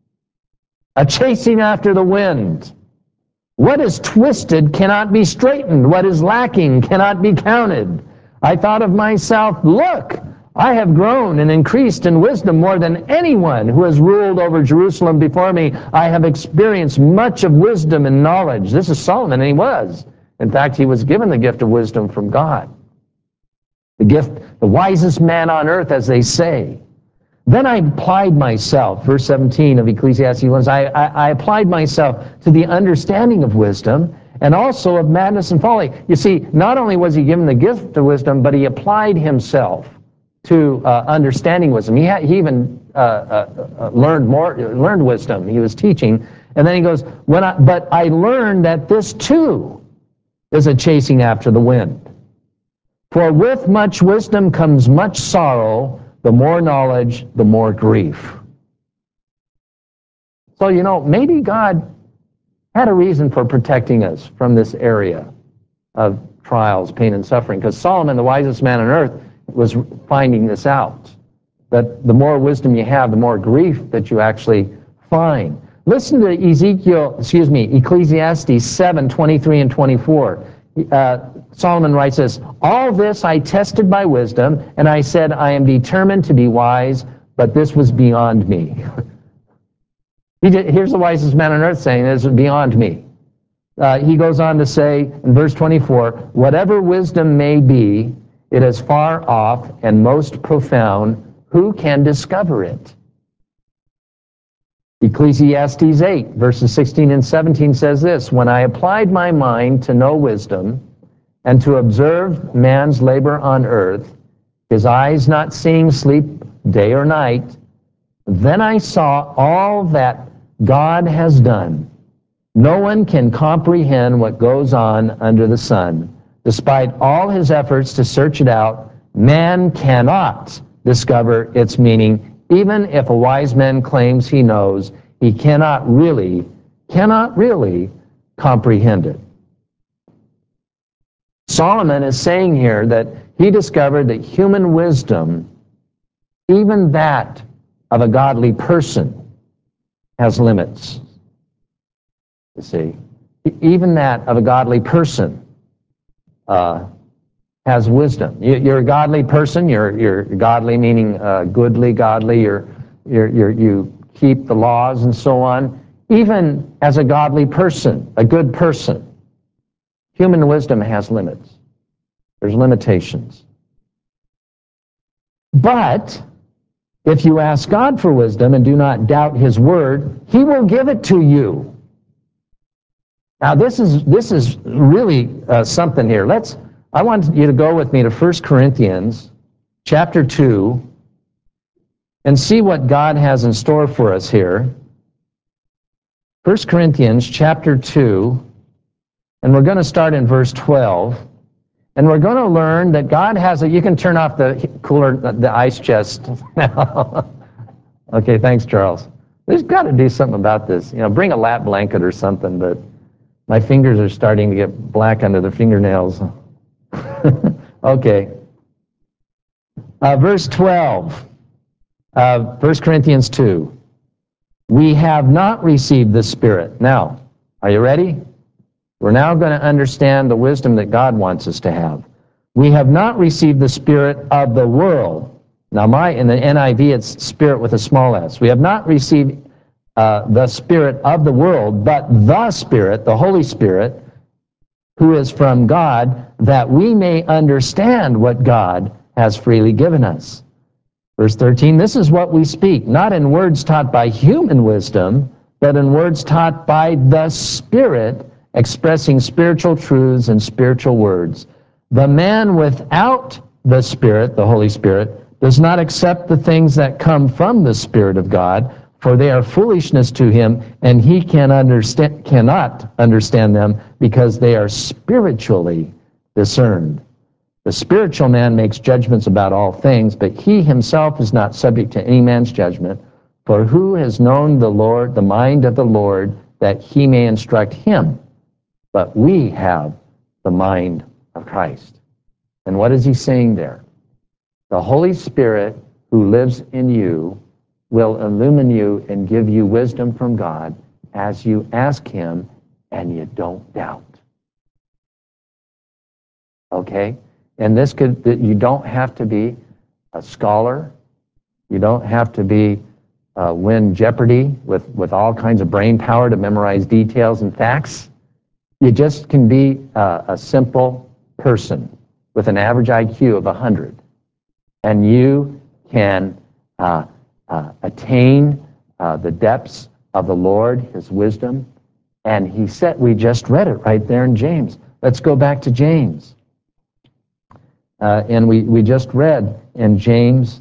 A chasing after the wind. What is twisted cannot be straightened. What is lacking cannot be counted. I thought of myself, look, I have grown and increased in wisdom more than anyone who has ruled over Jerusalem before me. I have experienced much of wisdom and knowledge. This is Solomon, and he was. In fact, he was given the gift of wisdom from God. The wisest man on earth, as they say. Then I applied myself, verse 17 of Ecclesiastes 1, I applied myself to the understanding of wisdom and also of madness and folly. You see, not only was he given the gift of wisdom, but he applied himself to understanding wisdom. He even learned wisdom. He was teaching. And then he goes, but I learned that this too is a chasing after the wind. For with much wisdom comes much sorrow, the more knowledge, the more grief. So, maybe God had a reason for protecting us from this area of trials, pain, and suffering. Because Solomon, the wisest man on earth, was finding this out. That the more wisdom you have, the more grief that you actually find. Listen to Ecclesiastes 7, 23 and 24. Solomon writes this, all this I tested by wisdom, and I said, I am determined to be wise, but this was beyond me. Here's the wisest man on earth saying, this is beyond me. He goes on to say in verse 24, whatever wisdom may be, it is far off and most profound. Who can discover it? Ecclesiastes 8, verses 16 and 17 says this, when I applied my mind to know wisdom and to observe man's labor on earth, his eyes not seeing sleep day or night, then I saw all that God has done. No one can comprehend what goes on under the sun. Despite all his efforts to search it out, man cannot discover its meaning. Even if a wise man claims he knows, he cannot really comprehend it. Solomon is saying here that he discovered that human wisdom, even that of a godly person, has limits. You see, even that of a godly person has wisdom. You're a godly person. You're godly meaning goodly, godly. You keep the laws and so on. Even as a godly person, a good person, human wisdom has limits. There's limitations. But if you ask God for wisdom and do not doubt His word, He will give it to you. Now this is really something here. I want you to go with me to 1 Corinthians chapter 2 and see what God has in store for us here. 1 Corinthians chapter 2, and we're going to start in verse 12. And we're going to learn that God has you can turn off the cooler, the ice chest now. Okay, thanks, Charles. There's got to do something about this. Bring a lap blanket or something, but my fingers are starting to get black under the fingernails. Okay. Verse 12, 1 Corinthians 2. We have not received the Spirit. Now, are you ready? We're now going to understand the wisdom that God wants us to have. We have not received the spirit of the world. Now, in the NIV, it's spirit with a small s. We have not received the spirit of the world, but the Spirit, the Holy Spirit, who is from God, that we may understand what God has freely given us. Verse 13, this is what we speak, not in words taught by human wisdom, but in words taught by the Spirit, expressing spiritual truths and spiritual words. The man without the Spirit, the Holy Spirit, does not accept the things that come from the Spirit of God, for they are foolishness to him, and he cannot understand them because they are spiritually discerned. The spiritual man makes judgments about all things, but he himself is not subject to any man's judgment. For who has known the Lord, the mind of the Lord, that he may instruct him? But we have the mind of Christ. And what is he saying there? The Holy Spirit who lives in you will illumine you and give you wisdom from God as you ask him and you don't doubt. Okay? And you don't have to be a scholar. You don't have to win Jeopardy with all kinds of brain power to memorize details and facts. You just can be a simple person with an average IQ of 100, and you can attain the depths of the Lord, His wisdom. And He said, we just read it right there in James. Let's go back to James. And we just read in James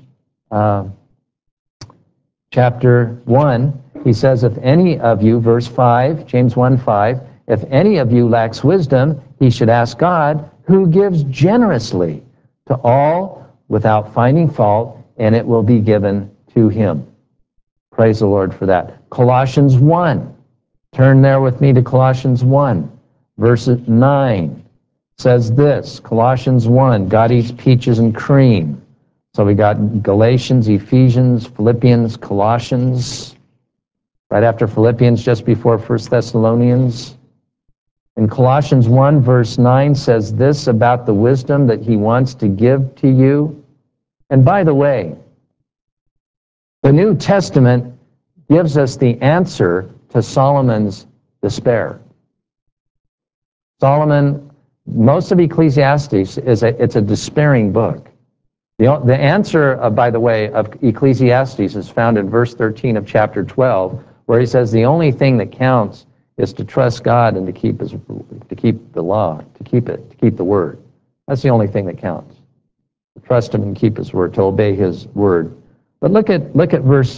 chapter 1, he says, if any of you, verse 5, James 1:5, if any of you lacks wisdom, he should ask God, who gives generously to all without finding fault, and it will be given to him. Praise the Lord for that. Colossians 1. Turn there with me to Colossians 1, verse 9. Says this, Colossians 1, God eats peaches and cream. So we got Galatians, Ephesians, Philippians, Colossians. Right after Philippians, just before 1 Thessalonians. In Colossians 1, verse 9 says this about the wisdom that he wants to give to you. And by the way, the New Testament gives us the answer to Solomon's despair. Solomon, most of Ecclesiastes, it's a despairing book. The answer, by the way, of Ecclesiastes is found in verse 13 of chapter 12, where he says the only thing that counts is to trust God and to keep the law, to keep the word. That's the only thing that counts. To trust him and keep his word, to obey his word. But look at verse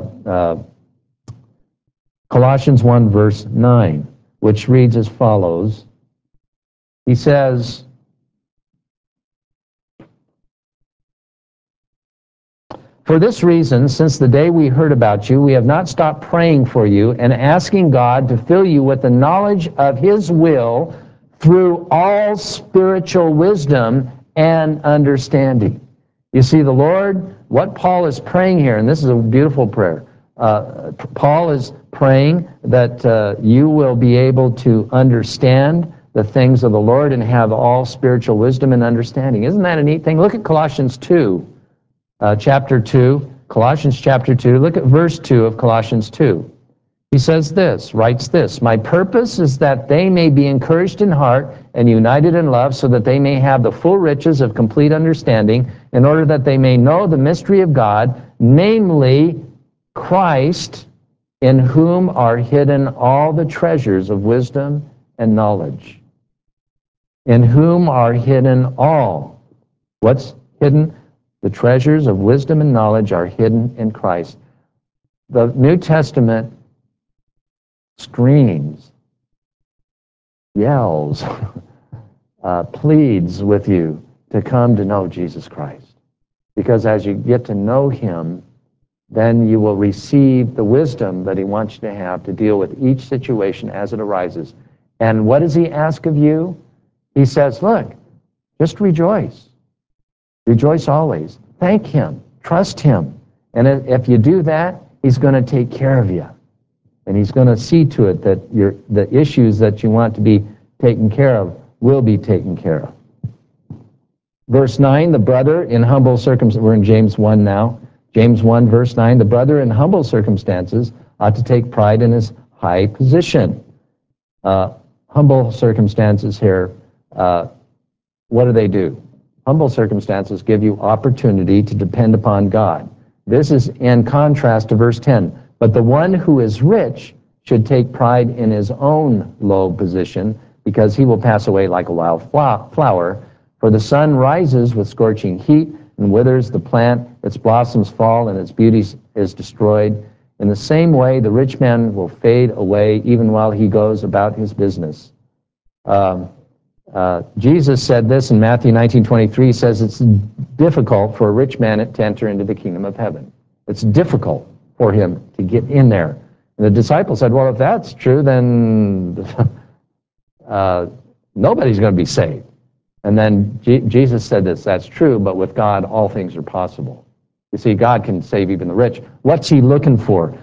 Colossians 1, verse 9, which reads as follows. He says, for this reason, since the day we heard about you, we have not stopped praying for you and asking God to fill you with the knowledge of His will through all spiritual wisdom and understanding. You see, the Lord, what Paul is praying here, and this is a beautiful prayer. Paul is praying that you will be able to understand the things of the Lord and have all spiritual wisdom and understanding. Isn't that a neat thing? Look at Colossians 2, chapter 2, Colossians chapter 2. Look at verse 2 of Colossians 2. He says this, writes this, "My purpose is that they may be encouraged in heart and united in love, so that they may have the full riches of complete understanding, in order that they may know the mystery of God, namely Christ, in whom are hidden all the treasures of wisdom and knowledge." In whom are hidden all. What's hidden? The treasures of wisdom and knowledge are hidden in Christ. The New Testament screams, yells, pleads with you to come to know Jesus Christ. Because as you get to know him, then you will receive the wisdom that he wants you to have to deal with each situation as it arises. And what does he ask of you? He says, look, just rejoice. Rejoice always. Thank him. Trust him. And if you do that, he's going to take care of you. And he's going to see to it that the issues that you want to be taken care of will be taken care of. Verse 9, the brother in humble circumstances, we're in James 1 now. James 1, verse 9, the brother in humble circumstances ought to take pride in his high position. Humble circumstances here, what do? Humble circumstances give you opportunity to depend upon God. This is in contrast to verse 10. But the one who is rich should take pride in his own low position, because he will pass away like a wild flower. For the sun rises with scorching heat and withers the plant, its blossoms fall, and its beauty is destroyed. In the same way, the rich man will fade away even while he goes about his business. Jesus said this in Matthew 19:23. He says it's difficult for a rich man to enter into the kingdom of heaven. It's difficult for him to get in there. And the disciples said, well, if that's true, then nobody's going to be saved. And then Jesus said this, that's true, but with God, all things are possible. You see, God can save even the rich. What's he looking for?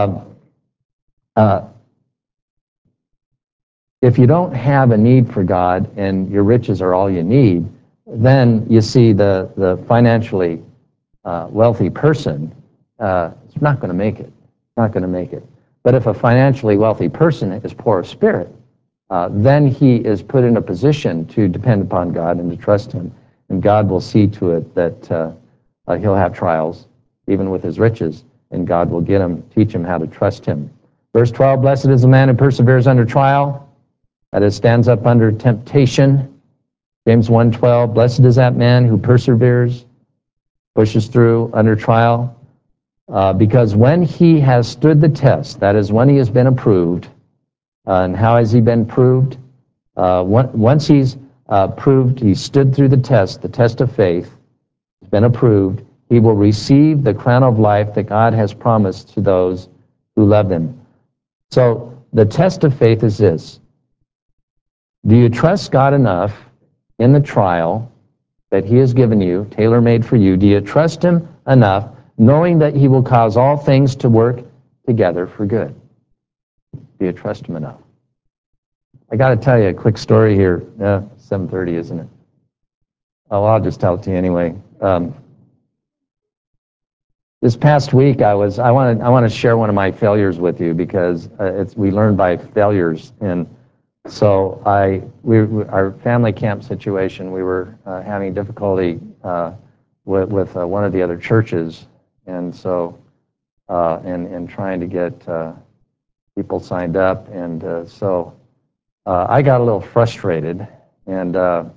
If you don't have a need for God and your riches are all you need, then you see the financially wealthy person is not going to make it. Not going to make it. But if a financially wealthy person is poor of spirit, then he is put in a position to depend upon God and to trust him. And God will see to it that he'll have trials, even with his riches, and God will teach him how to trust him. Verse 12, blessed is the man who perseveres under trial, that is, stands up under temptation. James 1:12, blessed is that man who perseveres, pushes through under trial, because when he has stood the test, that is, when he has been approved. And how has he been proved? Once he's proved, he stood through the test of faith, he's been approved, he will receive the crown of life that God has promised to those who love him. So the test of faith is this. Do you trust God enough in the trial that he has given you, tailor-made for you? Do you trust him enough, knowing that he will cause all things to work together for good? Do you trust him enough? I got to tell you a quick story here. 7:30, isn't it? Oh, I'll just tell it to you anyway. This past week, I want to share one of my failures with you, because we learn by failures. And so our family camp situation, we were having difficulty with one of the other churches, and so in trying to get people signed up, and so I got a little frustrated, and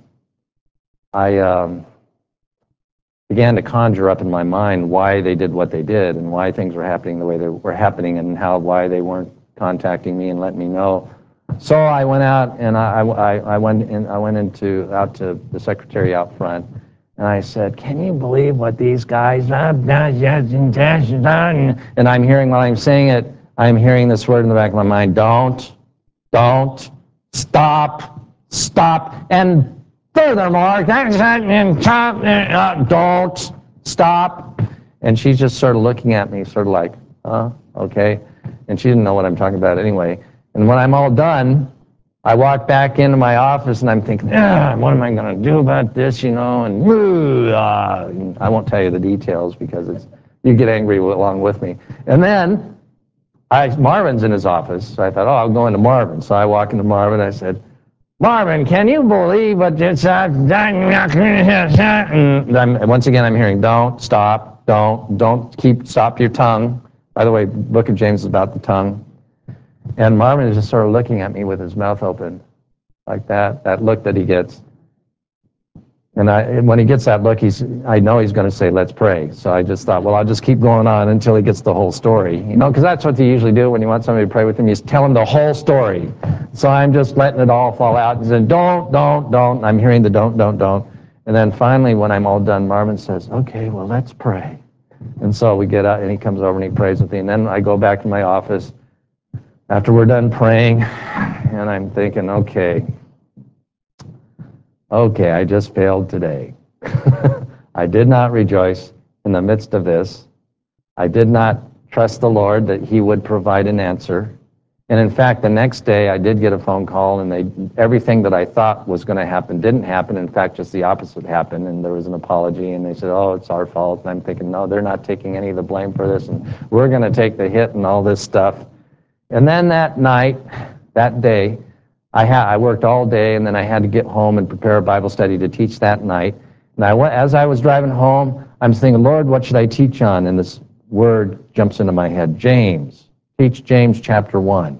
I began to conjure up in my mind why they did what they did, and why things were happening the way they were happening, and why they weren't contacting me and letting me know. So I went out, and I went out to the secretary out front, and I said, "Can you believe what these guys?" And I'm hearing, while I'm saying it, I'm hearing this word in the back of my mind: don't, stop, and furthermore, don't stop. And she's just sort of looking at me, sort of like, okay. And she didn't know what I'm talking about anyway. And when I'm all done, I walk back into my office and I'm thinking, what am I going to do about this, and I won't tell you the details because you get angry along with me. And then Marvin's in his office, so I thought, I'll go into Marvin. So I walk into Marvin and I said, Marvin, can you believe what this... And once again, I'm hearing, don't, stop, don't stop your tongue. By the way, Book of James is about the tongue. And Marvin is just sort of looking at me with his mouth open, like that look that he gets. And when he gets that look, I know he's going to say, let's pray. So I just thought, well, I'll just keep going on until he gets the whole story. Because that's what you usually do when you want somebody to pray with him. You tell him the whole story. So I'm just letting it all fall out. He said, don't. I'm hearing the don't. And then finally, when I'm all done, Marvin says, okay, well, let's pray. And so we get out, and he comes over and he prays with me. And then I go back to my office after we're done praying, and I'm thinking, okay, I just failed today. I did not rejoice in the midst of this. I did not trust the Lord that he would provide an answer. And in fact, the next day I did get a phone call, and everything that I thought was going to happen didn't happen. In fact, just the opposite happened, and there was an apology, and they said, it's our fault. And I'm thinking, no, they're not taking any of the blame for this, and we're going to take the hit and all this stuff. And then that night, that day, I worked all day, and then I had to get home and prepare a Bible study to teach that night. And as I was driving home, I'm thinking, Lord, what should I teach on? And this word jumps into my head, James. Teach James chapter 1.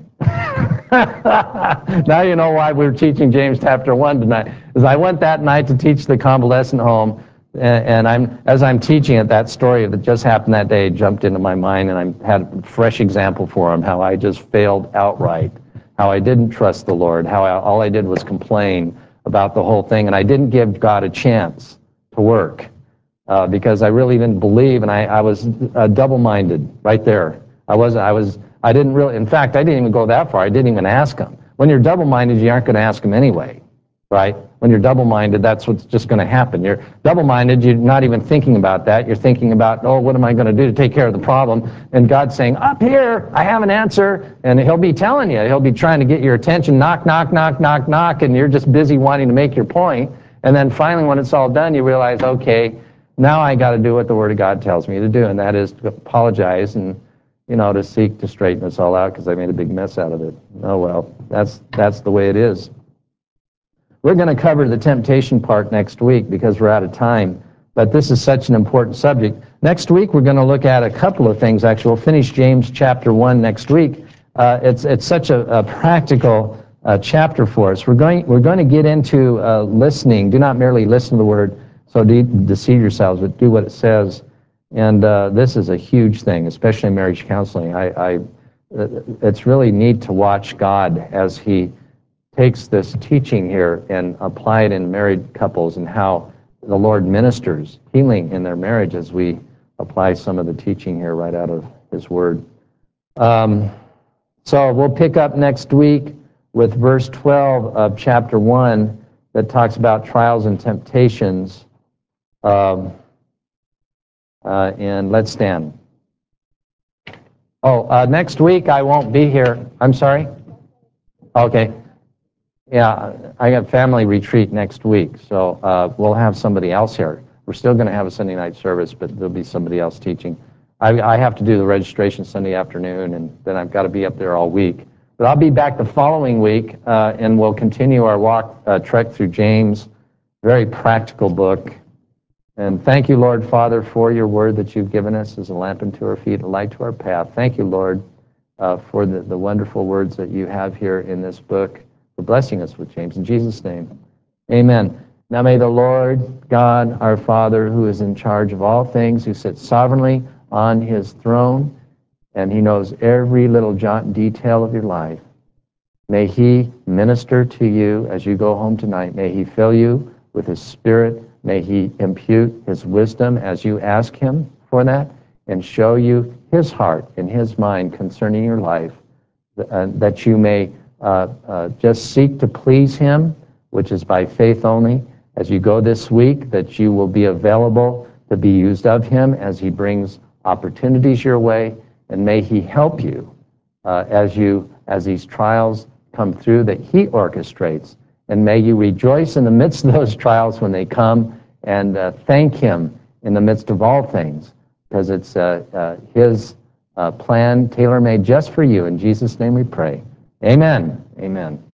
Now you know why we're teaching James chapter 1 tonight. Because I went that night to teach the convalescent home, and as I'm teaching it, that story that just happened that day jumped into my mind, and I had a fresh example for him, how I just failed outright, how I didn't trust the Lord, how all I did was complain about the whole thing, and I didn't give God a chance to work because I really didn't believe, and I was double-minded right there. I didn't really, in fact, I didn't even go that far. I didn't even ask him. When you're double-minded, you aren't going to ask him anyway, right? When you're double-minded, that's what's just going to happen. You're double-minded, you're not even thinking about that. You're thinking about, what am I going to do to take care of the problem? And God's saying, up here, I have an answer. And he'll be telling you, he'll be trying to get your attention, knock, knock, knock, knock, knock, and you're just busy wanting to make your point. And then finally, when it's all done, you realize, okay, now I got to do what the Word of God tells me to do, and that is to apologize and to seek to straighten this all out because I made a big mess out of it. Oh, well, that's the way it is. We're going to cover the temptation part next week because we're out of time, but this is such an important subject. Next week, we're going to look at a couple of things, actually. We'll finish James chapter 1 next week. It's such a practical chapter for us. We're going to get into listening. Do not merely listen to the Word, so deceive yourselves, but do what it says. And this is a huge thing, especially in marriage counseling. It's really neat to watch God as he takes this teaching here and apply it in married couples and how the Lord ministers healing in their marriage as we apply some of the teaching here right out of his Word. So we'll pick up next week with verse 12 of chapter 1 that talks about trials and temptations. And let's stand. Next week I won't be here. I'm sorry? Okay. Yeah, I got family retreat next week, so we'll have somebody else here. We're still going to have a Sunday night service, but there'll be somebody else teaching. I have to do the registration Sunday afternoon, and then I've got to be up there all week. But I'll be back the following week, and we'll continue our trek through James. Very practical book. And thank you, Lord Father, for your word that you've given us as a lamp unto our feet, a light to our path. Thank you, Lord, for the wonderful words that you have here in this book, for blessing us with James. In Jesus' name, amen. Now may the Lord God, our Father, who is in charge of all things, who sits sovereignly on his throne, and he knows every little jot and detail of your life, may he minister to you as you go home tonight. May he fill you with his Spirit. May he impute his wisdom as you ask him for that, and show you his heart and his mind concerning your life, that you may just seek to please him, which is by faith only. As you go this week, that you will be available to be used of him as he brings opportunities your way, and may he help you as these trials come through that he orchestrates. And may you rejoice in the midst of those trials when they come, and thank him in the midst of all things, because it's his plan tailor-made just for you. In Jesus' name we pray. Amen. Amen.